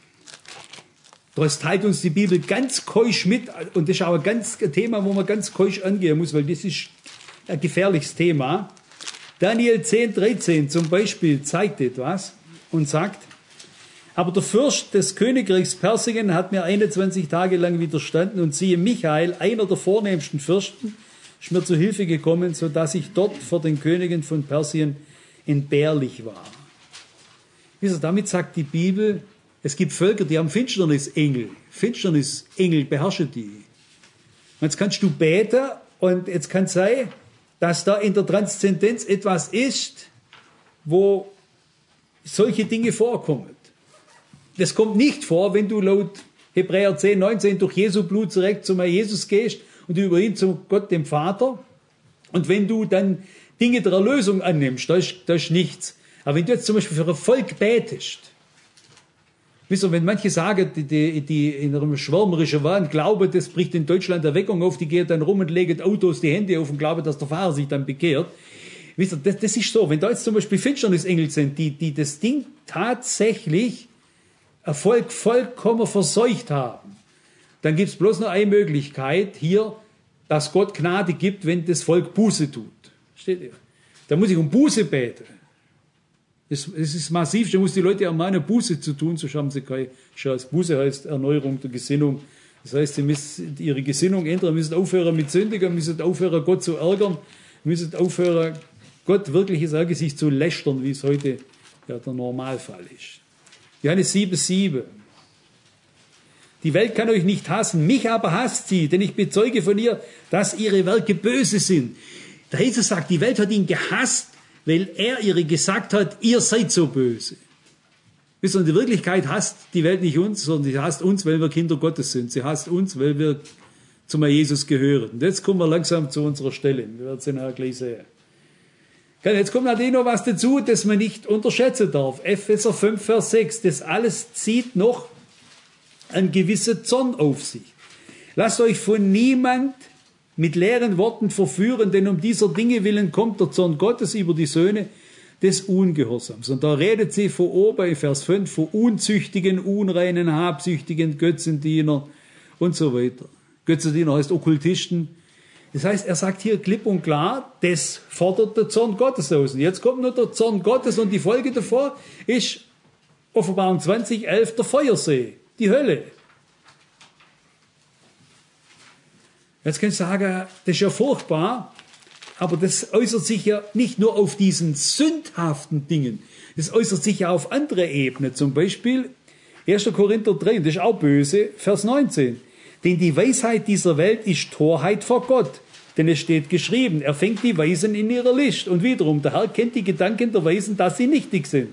das teilt uns die Bibel ganz keusch mit und das ist auch ein Thema, wo man ganz keusch angehen muss, weil das ist ein gefährliches Thema. Daniel 10,13 zum Beispiel zeigt etwas und sagt, aber der Fürst des Königreichs Persien hat mir 21 Tage lang widerstanden und siehe, Michael, einer der vornehmsten Fürsten, ist mir zu Hilfe gekommen, sodass ich dort vor den Königen von Persien entbehrlich war. Damit sagt die Bibel, es gibt Völker, die haben Finsternisengel. Finsternisengel beherrschen die. Und jetzt kannst du beten und jetzt kann es sein, dass da in der Transzendenz etwas ist, wo solche Dinge vorkommen. Das kommt nicht vor, wenn du laut Hebräer 10,19 durch Jesu Blut direkt zum Herrn Jesus gehst und über ihn zu Gott, dem Vater. Und wenn du dann Dinge der Erlösung annimmst, da ist nichts. Aber wenn du jetzt zum Beispiel für ein Volk betest, wisst ihr, wenn manche sagen, die in einem schwärmerischen Wahn glauben, das bricht in Deutschland Erweckung auf, die gehen dann rum und legen Autos die Hände auf und glauben, dass der Fahrer sich dann bekehrt. Wisst ihr, das ist so. Wenn da jetzt zum Beispiel Finsternisengel sind, die das Ding tatsächlich Erfolg vollkommen verseucht haben, dann gibt es bloß noch eine Möglichkeit hier, dass Gott Gnade gibt, wenn das Volk Buße tut. Steht ihr? Da muss ich um Buße beten. Es ist massiv, da muss die Leute ermahnen, Buße zu tun, so haben sie keine Chance. Buße heißt Erneuerung der Gesinnung. Das heißt, sie müssen ihre Gesinnung ändern, müssen aufhören mit Sündigen, müssen aufhören, Gott zu ärgern, müssen aufhören, Gott wirkliches Angesicht zu lästern, wie es heute ja der Normalfall ist. Johannes 7,7. Die Welt kann euch nicht hassen, mich aber hasst sie, denn ich bezeuge von ihr, dass ihre Werke böse sind. Der Jesus sagt, die Welt hat ihn gehasst, weil er ihr gesagt hat, ihr seid so böse. Wisst ihr, in der Wirklichkeit hasst die Welt nicht uns, sondern sie hasst uns, weil wir Kinder Gottes sind. Sie hasst uns, weil wir zum Herrn Jesus gehören. Und jetzt kommen wir langsam zu unserer Stelle. Wir werden es nachher gleich sehen. Jetzt kommt natürlich noch was dazu, das man nicht unterschätzen darf. Epheser 5, Vers 6. Das alles zieht noch einen gewissen Zorn auf sich. Lasst euch von niemand mit leeren Worten verführen, denn um dieser Dinge willen kommt der Zorn Gottes über die Söhne des Ungehorsams. Und da redet sie von oben in Vers 5 von unzüchtigen, unreinen, habsüchtigen Götzendiener und so weiter. Götzendiener heißt Okkultisten. Das heißt, er sagt hier klipp und klar, das fordert der Zorn Gottes aus. Und jetzt kommt nur der Zorn Gottes und die Folge davor ist Offenbarung 20,11 der Feuersee, die Hölle. Jetzt kannst du sagen, das ist ja furchtbar. Aber das äußert sich ja nicht nur auf diesen sündhaften Dingen, das äußert sich ja auf andere Ebenen. Zum Beispiel 1. Korinther 3, das ist auch böse, Vers 19. Denn die Weisheit dieser Welt ist Torheit vor Gott. Denn es steht geschrieben, er fängt die Weisen in ihrer List. Und wiederum, der Herr kennt die Gedanken der Weisen, dass sie nichtig sind.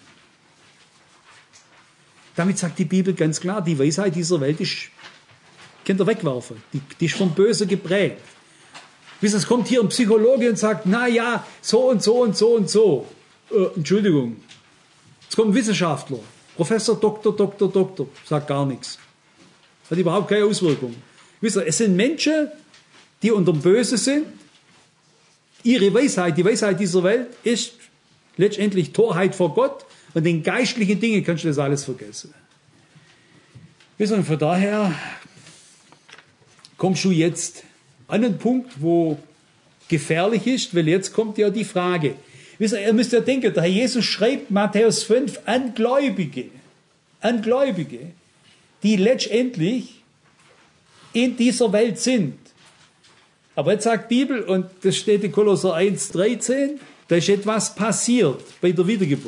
Damit sagt die Bibel ganz klar, die Weisheit dieser Welt ist, könnt ihr wegwerfen. Die ist vom Bösen geprägt. Bis es kommt hier ein Psychologe und sagt, na ja, so und so und so und so. Entschuldigung. Jetzt kommt ein Wissenschaftler, Professor, Doktor, sagt gar nichts. Hat überhaupt keine Auswirkung. Wisst ihr, es sind Menschen, die unter dem Bösen sind. Ihre Weisheit, die Weisheit dieser Welt, ist letztendlich Torheit vor Gott. Und den geistlichen Dingen kannst du das alles vergessen. Wisst ihr, und von daher kommst du jetzt an einen Punkt, wo gefährlich ist, weil jetzt kommt ja die Frage. Wisst ihr müsst ja denken, der Herr Jesus schreibt Matthäus 5 an Gläubige, die letztendlich in dieser Welt sind. Aber jetzt sagt die Bibel, und das steht in Kolosser 1,13, da ist etwas passiert bei der Wiedergeburt.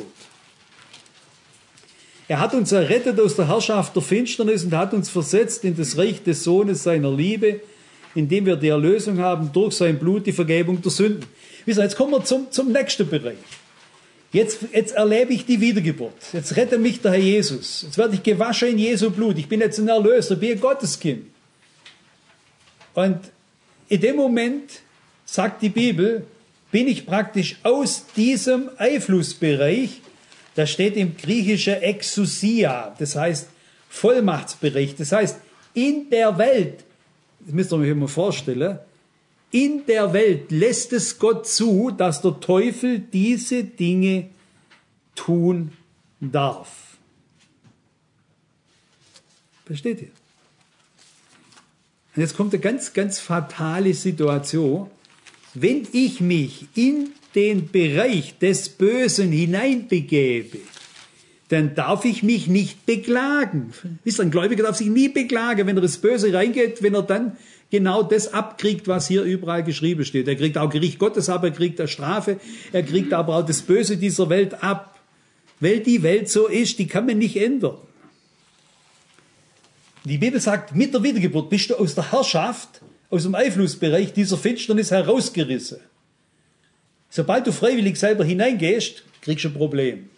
Er hat uns errettet aus der Herrschaft der Finsternis und hat uns versetzt in das Reich des Sohnes seiner Liebe, indem wir die Erlösung haben durch sein Blut, die Vergebung der Sünden. Jetzt kommen wir zum nächsten Bereich. Jetzt erlebe ich die Wiedergeburt. Jetzt rettet mich der Herr Jesus. Jetzt werde ich gewaschen in Jesu Blut. Ich bin jetzt ein Erlöser, bin ein Gotteskind. Und in dem Moment, sagt die Bibel, bin ich praktisch aus diesem Einflussbereich, da steht im Griechischen Exousia, das heißt Vollmachtsbereich, das heißt in der Welt, das müsst ihr euch mal vorstellen, in der Welt lässt es Gott zu, dass der Teufel diese Dinge tun darf. Versteht ihr? Und jetzt kommt eine ganz, ganz fatale Situation. Wenn ich mich in den Bereich des Bösen hineinbegebe, dann darf ich mich nicht beklagen. Wisst ihr, ein Gläubiger darf sich nie beklagen, wenn er ins Böse reingeht, wenn er dann genau das abkriegt, was hier überall geschrieben steht. Er kriegt auch Gericht Gottes ab, er kriegt eine Strafe, er kriegt aber auch das Böse dieser Welt ab. Weil die Welt so ist, die kann man nicht ändern. Die Bibel sagt, mit der Wiedergeburt bist du aus der Herrschaft, aus dem Einflussbereich dieser Finsternis herausgerissen. Sobald du freiwillig selber hineingehst, kriegst du ein Problem.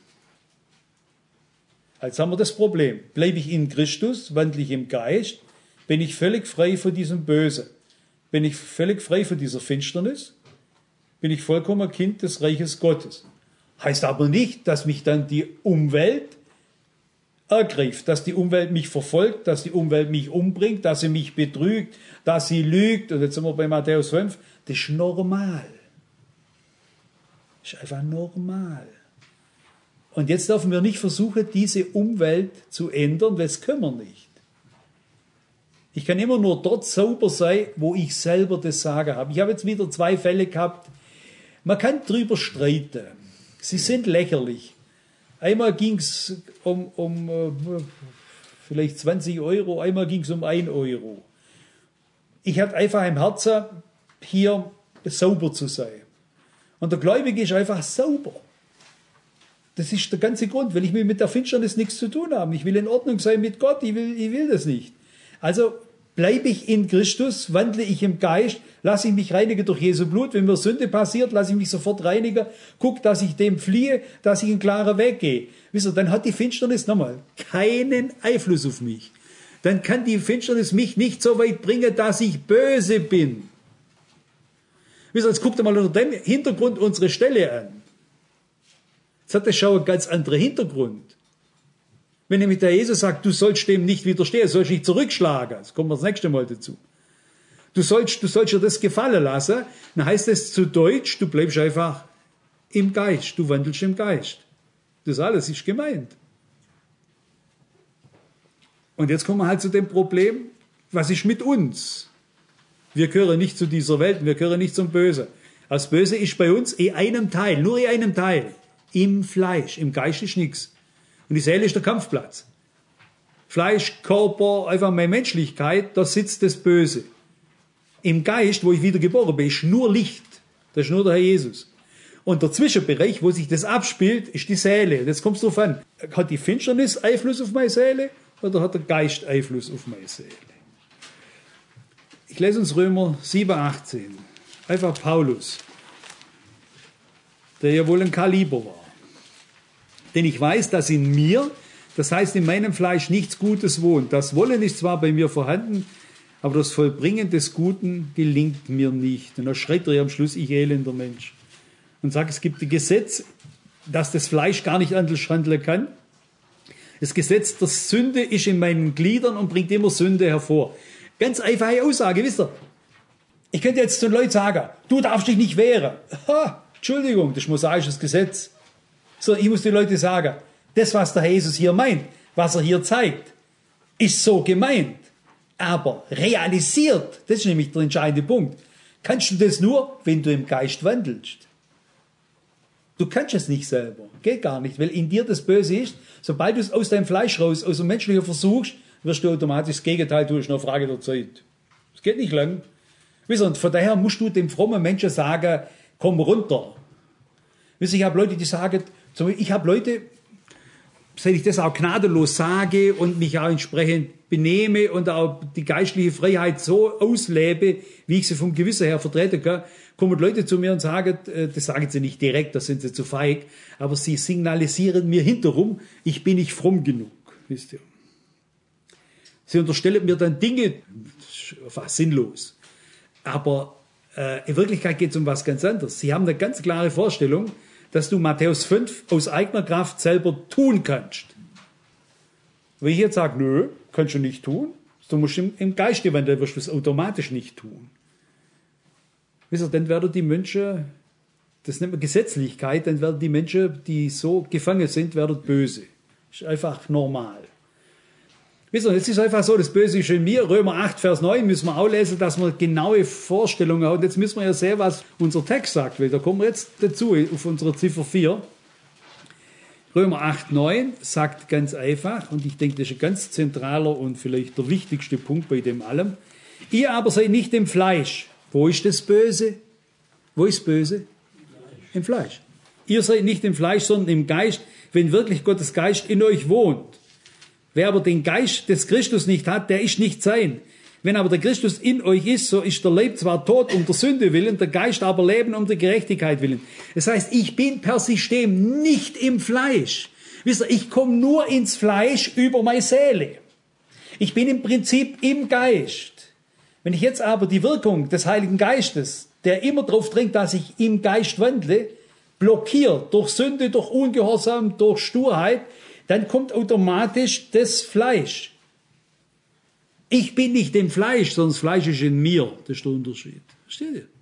Jetzt haben wir das Problem. Bleibe ich in Christus, wandle ich im Geist, bin ich völlig frei von diesem Bösen. Bin ich völlig frei von dieser Finsternis, bin ich vollkommen Kind des Reiches Gottes. Heißt aber nicht, dass mich dann die Umwelt ergreift, dass die Umwelt mich verfolgt, dass die Umwelt mich umbringt, dass sie mich betrügt, dass sie lügt. Und jetzt sind wir bei Matthäus 5. Das ist normal. Das ist einfach normal. Und jetzt dürfen wir nicht versuchen, diese Umwelt zu ändern, weil das können wir nicht. Ich kann immer nur dort sauber sein, wo ich selber das Sagen habe. Ich habe jetzt wieder 2 Fälle gehabt. Man kann drüber streiten. Sie sind lächerlich. Einmal ging es um vielleicht 20 Euro, einmal ging es um 1 Euro. Ich hatte einfach im Herzen, hier sauber zu sein. Und der Gläubige ist einfach sauber. Das ist der ganze Grund, weil ich will mit der Finsternis nichts zu tun haben. Ich will in Ordnung sein mit Gott, ich will das nicht. Also bleibe ich in Christus, wandle ich im Geist, lasse ich mich reinigen durch Jesu Blut. Wenn mir Sünde passiert, lasse ich mich sofort reinigen, gucke, dass ich dem fliehe, dass ich einen klaren Weg gehe. Wisst ihr, dann hat die Finsternis nochmal keinen Einfluss auf mich. Dann kann die Finsternis mich nicht so weit bringen, dass ich böse bin. Wisst ihr, jetzt guckt mal unter dem Hintergrund unsere Stelle an. Jetzt hat das schon einen ganz anderen Hintergrund. Wenn nämlich der Jesus sagt, du sollst dem nicht widerstehen, sollst nicht zurückschlagen, das kommen wir das nächste Mal dazu. Du sollst dir das gefallen lassen, dann heißt es zu Deutsch, du bleibst einfach im Geist, du wandelst im Geist. Das alles ist gemeint. Und jetzt kommen wir halt zu dem Problem, was ist mit uns? Wir gehören nicht zu dieser Welt, wir gehören nicht zum Bösen. Das Böse ist bei uns in einem Teil, nur in einem Teil, im Fleisch, im Geist ist nichts. Und die Seele ist der Kampfplatz. Fleisch, Körper, einfach meine Menschlichkeit, da sitzt das Böse. Im Geist, wo ich wieder geboren bin, ist nur Licht. Das ist nur der Herr Jesus. Und der Zwischenbereich, wo sich das abspielt, ist die Seele. Und jetzt kommt es darauf an, hat die Finsternis Einfluss auf meine Seele oder hat der Geist Einfluss auf meine Seele? Ich lese uns Römer 7,18. Einfach Paulus, der ja wohl ein Kaliber war. Denn ich weiß, dass in mir, das heißt in meinem Fleisch, nichts Gutes wohnt. Das Wollen ist zwar bei mir vorhanden, aber das Vollbringen des Guten gelingt mir nicht. Und da schreit er ja am Schluss, ich elender Mensch. Und sagt, es gibt ein Gesetz, dass das Fleisch gar nicht anders handeln kann. Das Gesetz der Sünde ist in meinen Gliedern und bringt immer Sünde hervor. Ganz einfache Aussage, wisst ihr. Ich könnte jetzt zu den Leuten sagen, du darfst dich nicht wehren. Ha, Entschuldigung, das ist mosaisches Gesetz. So, ich muss den Leuten sagen, das, was der Jesus hier meint, was er hier zeigt, ist so gemeint. Aber realisiert, das ist nämlich der entscheidende Punkt, kannst du das nur, wenn du im Geist wandelst. Du kannst es nicht selber, geht gar nicht, weil in dir das Böse ist. Sobald du es aus deinem Fleisch raus, aus dem Menschlichen versuchst, wirst du automatisch das Gegenteil tun, ist nur eine Frage der Zeit. Es geht nicht lang. Und von daher musst du dem frommen Menschen sagen, komm runter. Ich habe Leute, die sagen, ich habe Leute, seit ich das auch gnadenlos sage und mich auch entsprechend benehme und auch die geistliche Freiheit so auslebe, wie ich sie vom Gewissen her vertreten kann, kommen Leute zu mir und sagen, das sagen sie nicht direkt, da sind sie zu feig, aber sie signalisieren mir hinterrum, ich bin nicht fromm genug, wisst ihr. Sie unterstellen mir dann Dinge, fast sinnlos. Aber in Wirklichkeit geht es um was ganz anderes. Sie haben eine ganz klare Vorstellung, dass du Matthäus 5 aus eigener Kraft selber tun kannst. Wenn ich jetzt sage, nö, kannst du nicht tun, du musst im Geist wandeln, wirst du es automatisch nicht tun. Wisst ihr, dann werden die Menschen, das nennt man Gesetzlichkeit, dann werden die Menschen, die so gefangen sind, werden böse. Das ist einfach normal. Wisst ihr, jetzt ist einfach so, das Böse ist in mir. Römer 8, Vers 9 müssen wir auch lesen, dass wir genaue Vorstellungen haben. Und jetzt müssen wir ja sehen, was unser Text sagt, weil da kommen wir jetzt dazu, auf unsere Ziffer 4. Römer 8, 9 sagt ganz einfach, und ich denke, das ist ein ganz zentraler und vielleicht der wichtigste Punkt bei dem allem. Ihr aber seid nicht im Fleisch. Wo ist das Böse? Wo ist Böse? Im Fleisch. Ihr seid nicht im Fleisch, sondern im Geist, wenn wirklich Gottes Geist in euch wohnt. Wer aber den Geist des Christus nicht hat, der ist nicht sein. Wenn aber der Christus in euch ist, so ist der Leib zwar tot um der Sünde willen, der Geist aber Leben um der Gerechtigkeit willen. Das heißt, ich bin per System nicht im Fleisch. Wisst ihr, ich komme nur ins Fleisch über meine Seele. Ich bin im Prinzip im Geist. Wenn ich jetzt aber die Wirkung des Heiligen Geistes, der immer darauf drängt, dass ich im Geist wandle, blockiert durch Sünde, durch Ungehorsam, durch Sturheit, dann kommt automatisch das Fleisch. Ich bin nicht im Fleisch, sondern das Fleisch ist in mir. Das ist der Unterschied. Versteht ihr?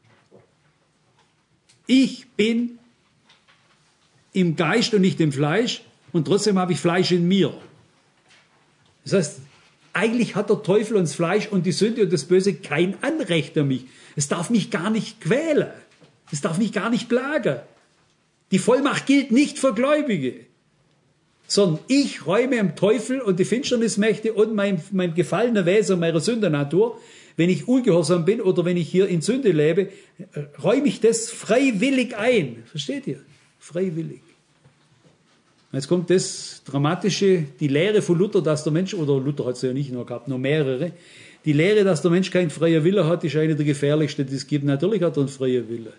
Ich bin im Geist und nicht im Fleisch und trotzdem habe ich Fleisch in mir. Das heißt, eigentlich hat der Teufel und das Fleisch und die Sünde und das Böse kein Anrecht an mich. Es darf mich gar nicht quälen. Es darf mich gar nicht plagen. Die Vollmacht gilt nicht für Gläubige. Sondern ich räume dem Teufel und die Finsternismächte und mein gefallener Wesen, meiner Sündernatur, wenn ich ungehorsam bin oder wenn ich hier in Sünde lebe, räume ich das freiwillig ein. Versteht ihr? Freiwillig. Jetzt kommt das Dramatische, die Lehre von Luther, dass der Mensch, oder Luther hat es ja nicht nur gehabt, nur mehrere, die Lehre, dass der Mensch keinen freien Wille hat, ist eine der gefährlichsten, die es gibt. Natürlich hat er einen freien Wille.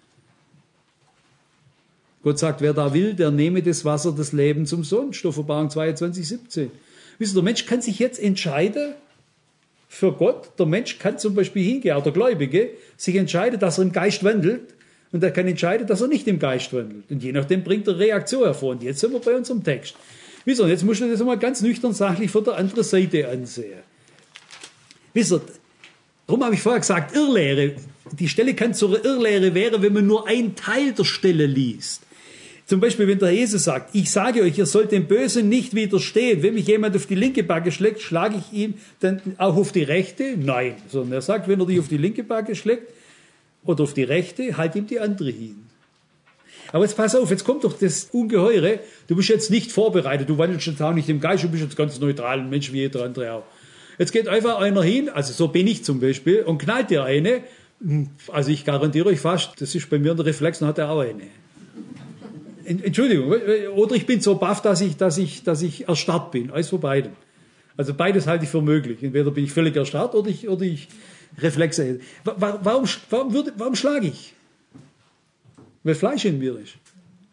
Gott sagt, wer da will, der nehme das Wasser des Lebens umsonst. Offenbarung 22, 17. Wisst ihr, der Mensch kann sich jetzt entscheiden für Gott. Der Mensch kann zum Beispiel hingehen, auch der Gläubige, sich entscheiden, dass er im Geist wandelt. Und er kann entscheiden, dass er nicht im Geist wandelt. Und je nachdem bringt er Reaktion hervor. Und jetzt sind wir bei unserem Text. Wisst ihr, jetzt musst du das mal ganz nüchtern sachlich von der anderen Seite ansehen. Wisst ihr, darum habe ich vorher gesagt, Irrlehre. Die Stelle kann zur Irrlehre werden, wenn man nur einen Teil der Stelle liest. Zum Beispiel, wenn der Jesus sagt, ich sage euch, ihr sollt dem Bösen nicht widerstehen. Wenn mich jemand auf die linke Backe schlägt, schlage ich ihm dann auch auf die rechte? Nein. Sondern er sagt, wenn er dich auf die linke Backe schlägt oder auf die rechte, halt ihm die andere hin. Aber jetzt pass auf, jetzt kommt doch das Ungeheure. Du bist jetzt nicht vorbereitet, du wandelst jetzt auch nicht im Geist, du bist jetzt ganz neutral, ein Mensch wie jeder andere auch. Jetzt geht einfach einer hin, also so bin ich zum Beispiel, und knallt dir eine, Also ich garantiere euch fast, das ist bei mir der Reflex, dann hat er auch eine. Entschuldigung, oder ich bin so baff, dass ich erstarrt bin. Eins von beiden. Also beides halte ich für möglich. Entweder bin ich völlig erstarrt oder ich Reflexe. Warum schlage ich? Weil Fleisch in mir ist.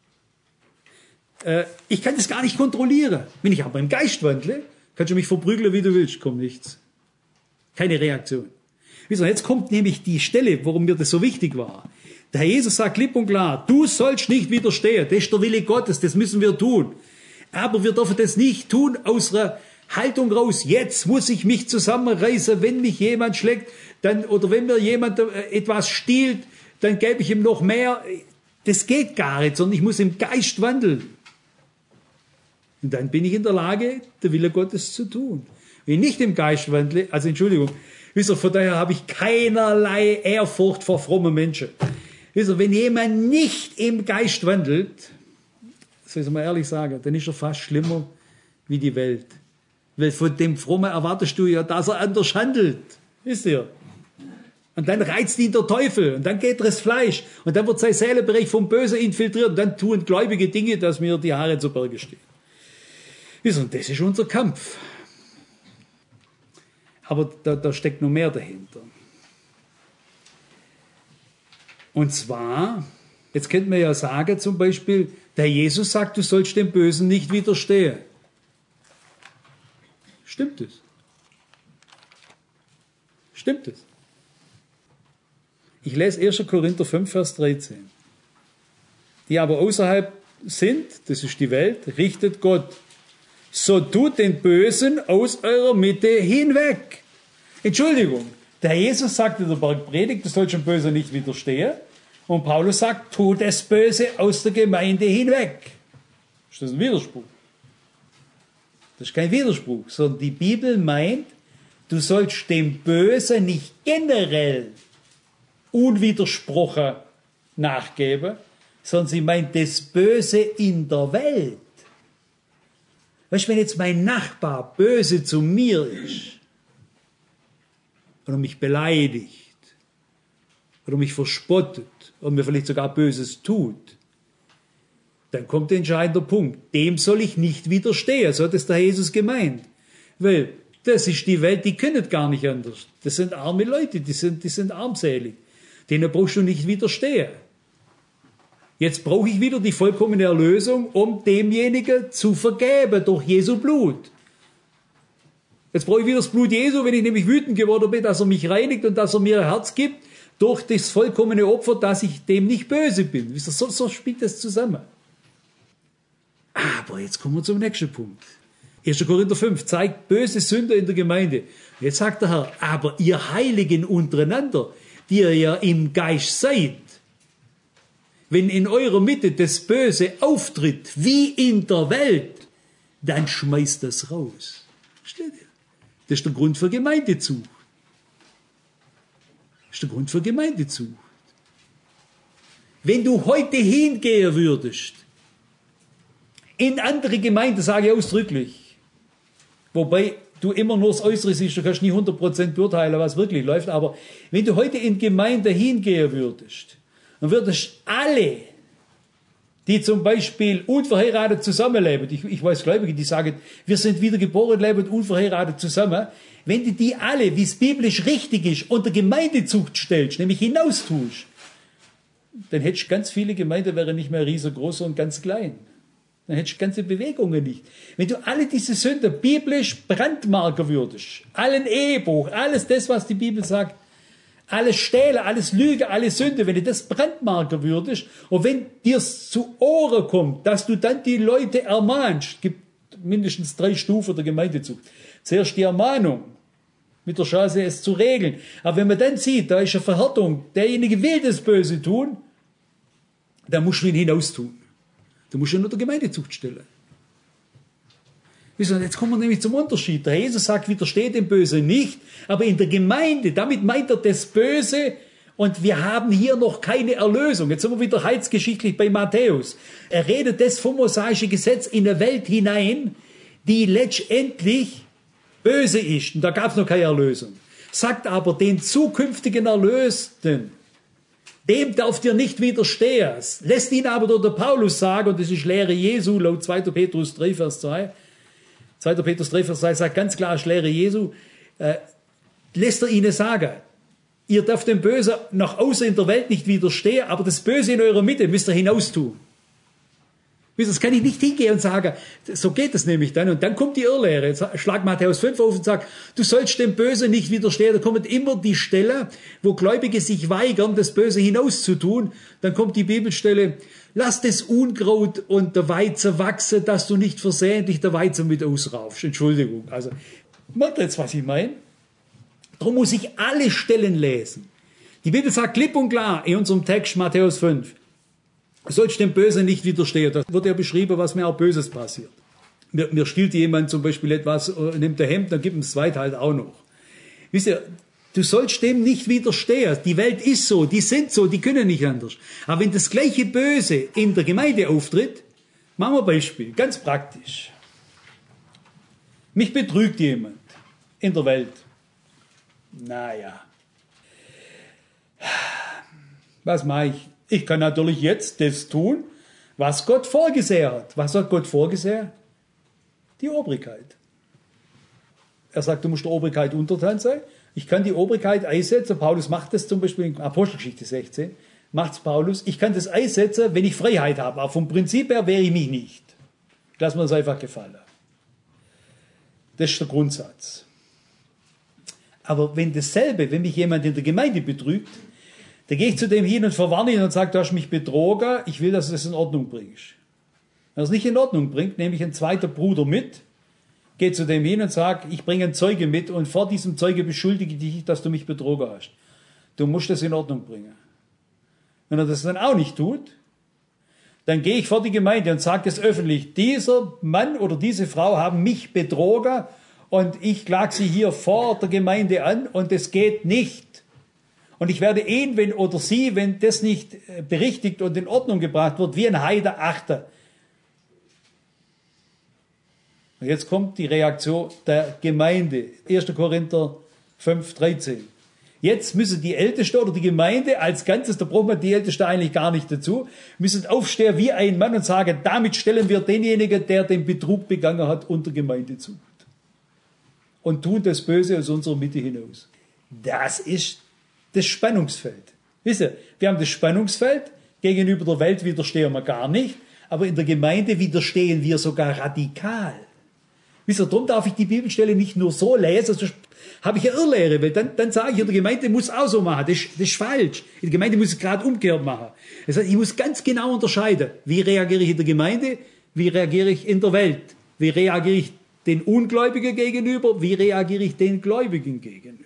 Ich kann das gar nicht kontrollieren. Wenn ich aber im Geist wandle, kannst du mich verprügeln, wie du willst, kommt nichts. Keine Reaktion. Jetzt kommt nämlich die Stelle, warum mir das so wichtig war. Der Herr Jesus sagt klipp und klar, du sollst nicht widerstehen. Das ist der Wille Gottes, das müssen wir tun. Aber wir dürfen das nicht tun aus einer Haltung raus. Jetzt muss ich mich zusammenreißen, wenn mich jemand schlägt, oder wenn mir jemand etwas stiehlt, dann gebe ich ihm noch mehr. Das geht gar nicht, sondern ich muss im Geist wandeln. Und dann bin ich in der Lage, der Wille Gottes zu tun. Wenn ich nicht im Geist wandle, also Entschuldigung, von daher habe ich keinerlei Ehrfurcht vor frommen Menschen. Wenn jemand nicht im Geist wandelt, das soll ich mal ehrlich sagen, dann ist er fast schlimmer wie die Welt. Weil von dem Frommen erwartest du ja, dass er anders handelt. Wisst ihr? Und dann reizt ihn der Teufel und dann geht das Fleisch und dann wird sein Seelenbereich vom Bösen infiltriert und dann tun gläubige Dinge, dass mir die Haare zu Berge stehen. Und das ist unser Kampf. Aber da steckt noch mehr dahinter. Und zwar, jetzt könnte man ja sagen, zum Beispiel, der Jesus sagt, du sollst dem Bösen nicht widerstehen. Stimmt es? Stimmt es? Ich lese 1. Korinther 5, Vers 13. Die aber außerhalb sind, das ist die Welt, richtet Gott. So tut den Bösen aus eurer Mitte hinweg. Entschuldigung, der Jesus sagt in der Bergpredigt, du sollst dem Bösen nicht widerstehen. Und Paulus sagt, tu das Böse aus der Gemeinde hinweg. Ist das ein Widerspruch? Das ist kein Widerspruch, sondern die Bibel meint, du sollst dem Bösen nicht generell unwidersprochen nachgeben, sondern sie meint das Böse in der Welt. Weißt du, wenn jetzt mein Nachbar böse zu mir ist, oder mich beleidigt, oder mich verspottet, oder mir vielleicht sogar Böses tut, dann kommt der entscheidende Punkt. Dem soll ich nicht widerstehen, so hat es der Jesus gemeint. Weil das ist die Welt, die können gar nicht anders. Das sind arme Leute, die sind armselig. Denen brauchst du nicht widerstehen. Jetzt brauche ich wieder die vollkommene Erlösung, um demjenigen zu vergeben durch Jesu Blut. Jetzt brauche ich wieder das Blut Jesu, wenn ich nämlich wütend geworden bin, dass er mich reinigt und dass er mir ein Herz gibt, durch das vollkommene Opfer, dass ich dem nicht böse bin. So spielt das zusammen. Aber jetzt kommen wir zum nächsten Punkt. 1. Korinther 5 zeigt böse Sünder in der Gemeinde. Jetzt sagt der Herr, aber ihr Heiligen untereinander, die ihr ja im Geist seid, wenn in eurer Mitte das Böse auftritt, wie in der Welt, dann schmeißt das raus. Versteht ihr? Das ist der Grund für Gemeindezucht. Das ist der Grund für Gemeindezucht. Wenn du heute hingehen würdest, in andere Gemeinden, sage ich ausdrücklich, wobei du immer nur das Äußere siehst, du kannst nie 100% beurteilen, was wirklich läuft, aber wenn du heute in Gemeinde hingehen würdest, dann würdest alle, die zum Beispiel unverheiratet zusammenleben, ich weiß Gläubige, die sagen, wir sind wiedergeboren, leben unverheiratet zusammen, wenn du die alle, wie es biblisch richtig ist, unter Gemeindezucht stellst, nämlich hinaustust, dann hättest du ganz viele Gemeinden, wären nicht mehr riesengroß und ganz klein. Dann hättest du ganze Bewegungen nicht. Wenn du alle diese Sünden biblisch brandmarken würdest, allen Ehebruch, alles das, was die Bibel sagt, alles Stehlen, alles Lügen, alle Sünde, wenn du das brandmarken würdest und wenn dir zu Ohren kommt, dass du dann die Leute ermahnst, es gibt mindestens 3 Stufen der Gemeindezucht. Zuerst die Ermahnung, mit der Chance es zu regeln. Aber wenn man dann sieht, da ist eine Verhärtung, derjenige will das Böse tun, dann musst du ihn hinaus tun. Du musst ihn unter Gemeindezucht stellen. Jetzt kommen wir nämlich zum Unterschied. Der Jesus sagt, widersteht dem Böse nicht, aber in der Gemeinde, damit meint er das Böse und wir haben hier noch keine Erlösung. Jetzt sind wir wieder heilsgeschichtlich bei Matthäus. Er redet das vom mosaischen Gesetz in eine Welt hinein, die letztendlich böse ist. Und da gab es noch keine Erlösung. sagt aber den zukünftigen Erlösten, dem darf dir nicht widerstehen. Lässt ihn aber durch den Paulus sagen, und das ist Lehre Jesu, laut 2. Petrus 3, Vers 2. 2. Petrus 3, Vers 2 sagt ganz klar, ist Lehre Jesu. Lässt er ihnen sagen, ihr dürft dem Bösen nach außen in der Welt nicht widerstehen, aber das Böse in eurer Mitte müsst ihr hinaustun. Das kann ich nicht hingehen und sagen, so geht es nämlich dann. Und dann kommt die Irrlehre. Jetzt schlag Matthäus 5 auf und sagt, du sollst dem Bösen nicht widerstehen. Da kommt immer die Stelle, wo Gläubige sich weigern, das Böse hinauszutun. Dann kommt die Bibelstelle, lass das Unkraut und der Weizen wachsen, dass du nicht versehentlich der Weizen mit ausraufst. Entschuldigung. Also, merkt ihr jetzt, was ich meine? Darum muss ich alle Stellen lesen. Die Bibel sagt klipp und klar in unserem Text Matthäus 5, du sollst dem Bösen nicht widerstehen. Da wird ja beschrieben, was mir auch Böses passiert. Mir stiehlt jemand zum Beispiel etwas, nimmt ein Hemd, dann gibt ihm das Zweite halt auch noch. Wisst ihr, du sollst dem nicht widerstehen. Die Welt ist so, die sind so, die können nicht anders. Aber wenn das gleiche Böse in der Gemeinde auftritt, machen wir ein Beispiel, ganz praktisch. Mich betrügt jemand in der Welt. Naja. Was mache ich? Ich kann natürlich jetzt das tun, was Gott vorgesehen hat. Was hat Gott vorgesehen? Die Obrigkeit. Er sagt, du musst der Obrigkeit untertan sein. Ich kann die Obrigkeit einsetzen. Paulus macht das zum Beispiel in Apostelgeschichte 16. Macht's Paulus. Ich kann das einsetzen, wenn ich Freiheit habe. Aber vom Prinzip her wehre ich mich nicht. Ich lasse mir das einfach gefallen. Das ist der Grundsatz. Aber wenn mich jemand in der Gemeinde betrügt, dann gehe ich zu dem hin und verwarne ihn und sage, du hast mich betrogen, ich will, dass du das in Ordnung bringst. Wenn er es nicht in Ordnung bringt, nehme ich einen zweiten Bruder mit, gehe zu dem hin und sage, ich bringe einen Zeuge mit und vor diesem Zeuge beschuldige dich, dass du mich betrogen hast. Du musst das in Ordnung bringen. Wenn er das dann auch nicht tut, dann gehe ich vor die Gemeinde und sage das öffentlich, dieser Mann oder diese Frau haben mich betrogen und ich klage sie hier vor der Gemeinde an und es geht nicht. Und ich werde ihn, wenn das nicht berichtigt und in Ordnung gebracht wird, wie ein Heide achten. Und jetzt kommt die Reaktion der Gemeinde. 1. Korinther 5, 13. Jetzt müssen die Ältesten oder die Gemeinde als Ganzes, da braucht man die Ältesten eigentlich gar nicht dazu, müssen aufstehen wie ein Mann und sagen, damit stellen wir denjenigen, der den Betrug begangen hat, unter Gemeinde zu. Und tun das Böse aus unserer Mitte hinaus. Das ist das Spannungsfeld. Wisst ihr, wir haben das Spannungsfeld, gegenüber der Welt widerstehen wir gar nicht, aber in der Gemeinde widerstehen wir sogar radikal. Wisst ihr, darum darf ich die Bibelstelle nicht nur so lesen, sonst habe ich eine Irrlehre, weil dann sage ich, in der Gemeinde muss auch so machen, das ist falsch. In der Gemeinde muss es gerade umgekehrt machen. Das heißt, ich muss ganz genau unterscheiden, wie reagiere ich in der Gemeinde, wie reagiere ich in der Welt, wie reagiere ich den Ungläubigen gegenüber, wie reagiere ich den Gläubigen gegenüber.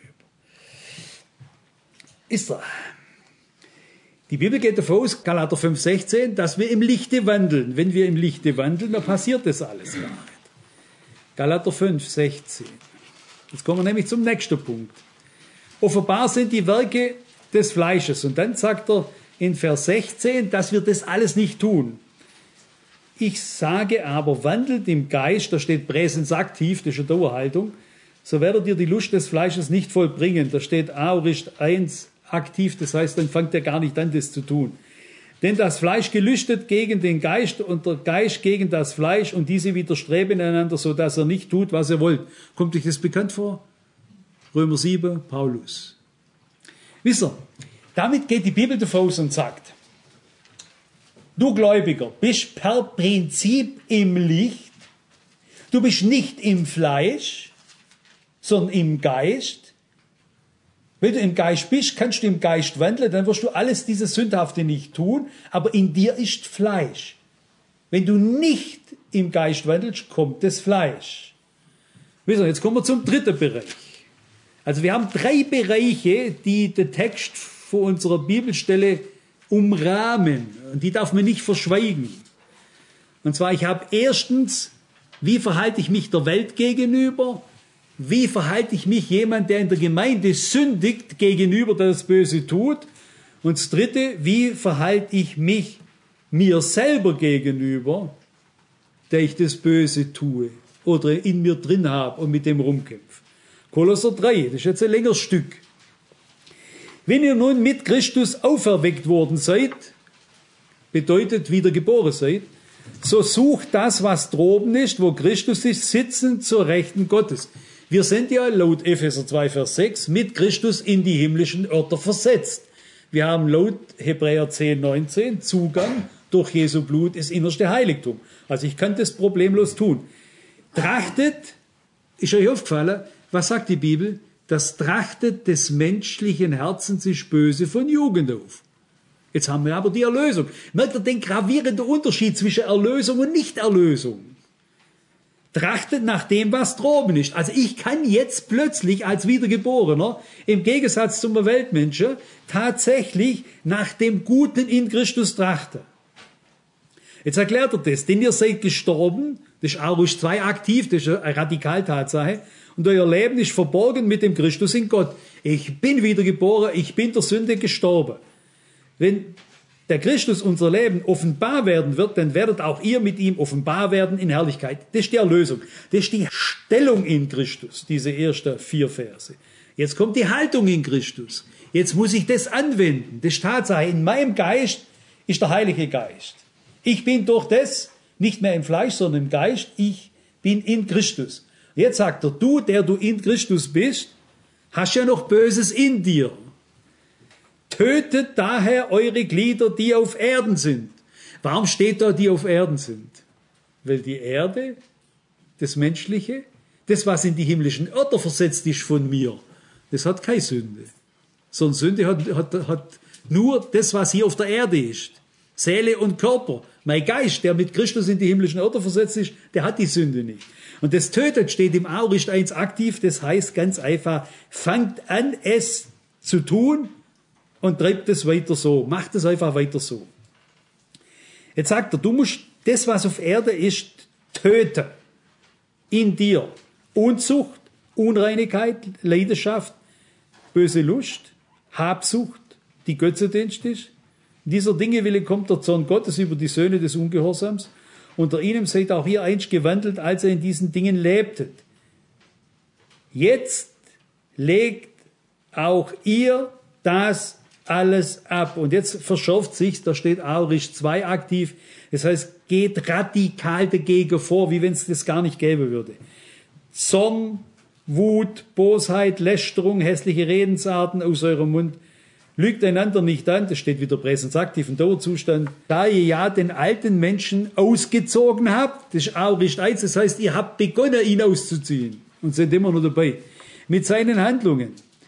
Ist er. Die Bibel geht davon aus, Galater 5,16, dass wir im Lichte wandeln. Wenn wir im Lichte wandeln, dann passiert das alles gar nicht. Galater 5,16. Jetzt kommen wir nämlich zum nächsten Punkt. Offenbar sind die Werke des Fleisches. Und dann sagt er in Vers 16, dass wir das alles nicht tun. Ich sage aber, wandelt im Geist, da steht Präsens aktiv, das ist eine Dauerhaltung, so werdet ihr die Lust des Fleisches nicht vollbringen. Da steht Aorist 1 aktiv, das heißt, dann fängt er gar nicht an, das zu tun. Denn das Fleisch gelüstet gegen den Geist und der Geist gegen das Fleisch und diese widerstreben einander, so dass er nicht tut, was er wollt. Kommt euch das bekannt vor? Römer 7, Paulus. Wisst ihr, damit geht die Bibel davon aus und sagt, du Gläubiger bist per Prinzip im Licht, du bist nicht im Fleisch, sondern im Geist. Wenn du im Geist bist, kannst du im Geist wandeln, dann wirst du alles dieses Sündhafte nicht tun, aber in dir ist Fleisch. Wenn du nicht im Geist wandelst, kommt das Fleisch. Wisst ihr, jetzt kommen wir zum dritten Bereich. Also wir haben 3 Bereiche, die den Text von unserer Bibelstelle umrahmen. Und die darf man nicht verschweigen. Und zwar, ich habe erstens, wie verhalte ich mich der Welt gegenüber? Wie verhalte ich mich jemand, der in der Gemeinde sündigt, gegenüber, der das Böse tut? Und das dritte, wie verhalte ich mich mir selber gegenüber, der ich das Böse tue oder in mir drin habe und mit dem rumkämpfe? Kolosser 3, das ist jetzt ein längeres Stück. Wenn ihr nun mit Christus auferweckt worden seid, bedeutet wiedergeboren seid, so sucht das, was droben ist, wo Christus ist, sitzend zur Rechten Gottes. Wir sind ja laut Epheser 2, Vers 6 mit Christus in die himmlischen Örter versetzt. Wir haben laut Hebräer 10, 19 Zugang durch Jesu Blut ins innerste Heiligtum. Also ich kann das problemlos tun. Trachtet, ist euch aufgefallen, was sagt die Bibel? Das Trachtet des menschlichen Herzens ist böse von Jugend auf. Jetzt haben wir aber die Erlösung. Merkt ihr den gravierenden Unterschied zwischen Erlösung und Nichterlösung? Trachtet nach dem, was droben ist. Also ich kann jetzt plötzlich als Wiedergeborener, im Gegensatz zum Weltmenschen, tatsächlich nach dem Guten in Christus trachten. Jetzt erklärt er das, denn ihr seid gestorben, das ist Aarhus 2 aktiv, das ist eine Radikaltatsache, und euer Leben ist verborgen mit dem Christus in Gott. Ich bin wiedergeboren, ich bin der Sünde gestorben. Wenn der Christus unser Leben offenbar werden wird, dann werdet auch ihr mit ihm offenbar werden in Herrlichkeit. Das ist die Erlösung. Das ist die Stellung in Christus, diese ersten 4 Verse. Jetzt kommt die Haltung in Christus. Jetzt muss ich das anwenden. Das ist Tatsache. In meinem Geist ist der Heilige Geist. Ich bin durch das nicht mehr im Fleisch, sondern im Geist. Ich bin in Christus. Jetzt sagt er, du, der du in Christus bist, hast ja noch Böses in dir. Tötet daher eure Glieder, die auf Erden sind. Warum steht da, die auf Erden sind? Weil die Erde, das Menschliche, das, was in die himmlischen Örter versetzt ist von mir, das hat keine Sünde. Sondern Sünde hat nur das, was hier auf der Erde ist. Seele und Körper. Mein Geist, der mit Christus in die himmlischen Örter versetzt ist, der hat die Sünde nicht. Und das Tötet steht im Auricht 1 aktiv, das heißt ganz einfach, fangt an, es zu tun, und treibt es weiter so. Macht es einfach weiter so. Jetzt sagt er, du musst das, was auf Erde ist, töten. In dir. Unzucht, Unreinigkeit, Leidenschaft, böse Lust, Habsucht, die Götzendienst ist. In dieser Dinge willen kommt der Zorn Gottes über die Söhne des Ungehorsams. Unter ihnen seid auch ihr einst gewandelt, als ihr in diesen Dingen lebtet. Jetzt legt auch ihr das alles ab. Und jetzt verschärft sich's, da steht Aurisch 2 aktiv. Das heißt, geht radikal dagegen vor, wie wenn es das gar nicht gäbe würde. Zorn, Wut, Bosheit, Lästerung, hässliche Redensarten aus eurem Mund. Lügt einander nicht an, das steht wieder präsensaktiv im Dauerzustand. Da ihr ja den alten Menschen ausgezogen habt, das ist Aurisch 1, das heißt, ihr habt begonnen, ihn auszuziehen. Und sind immer noch dabei. Mit seinen Handlungen.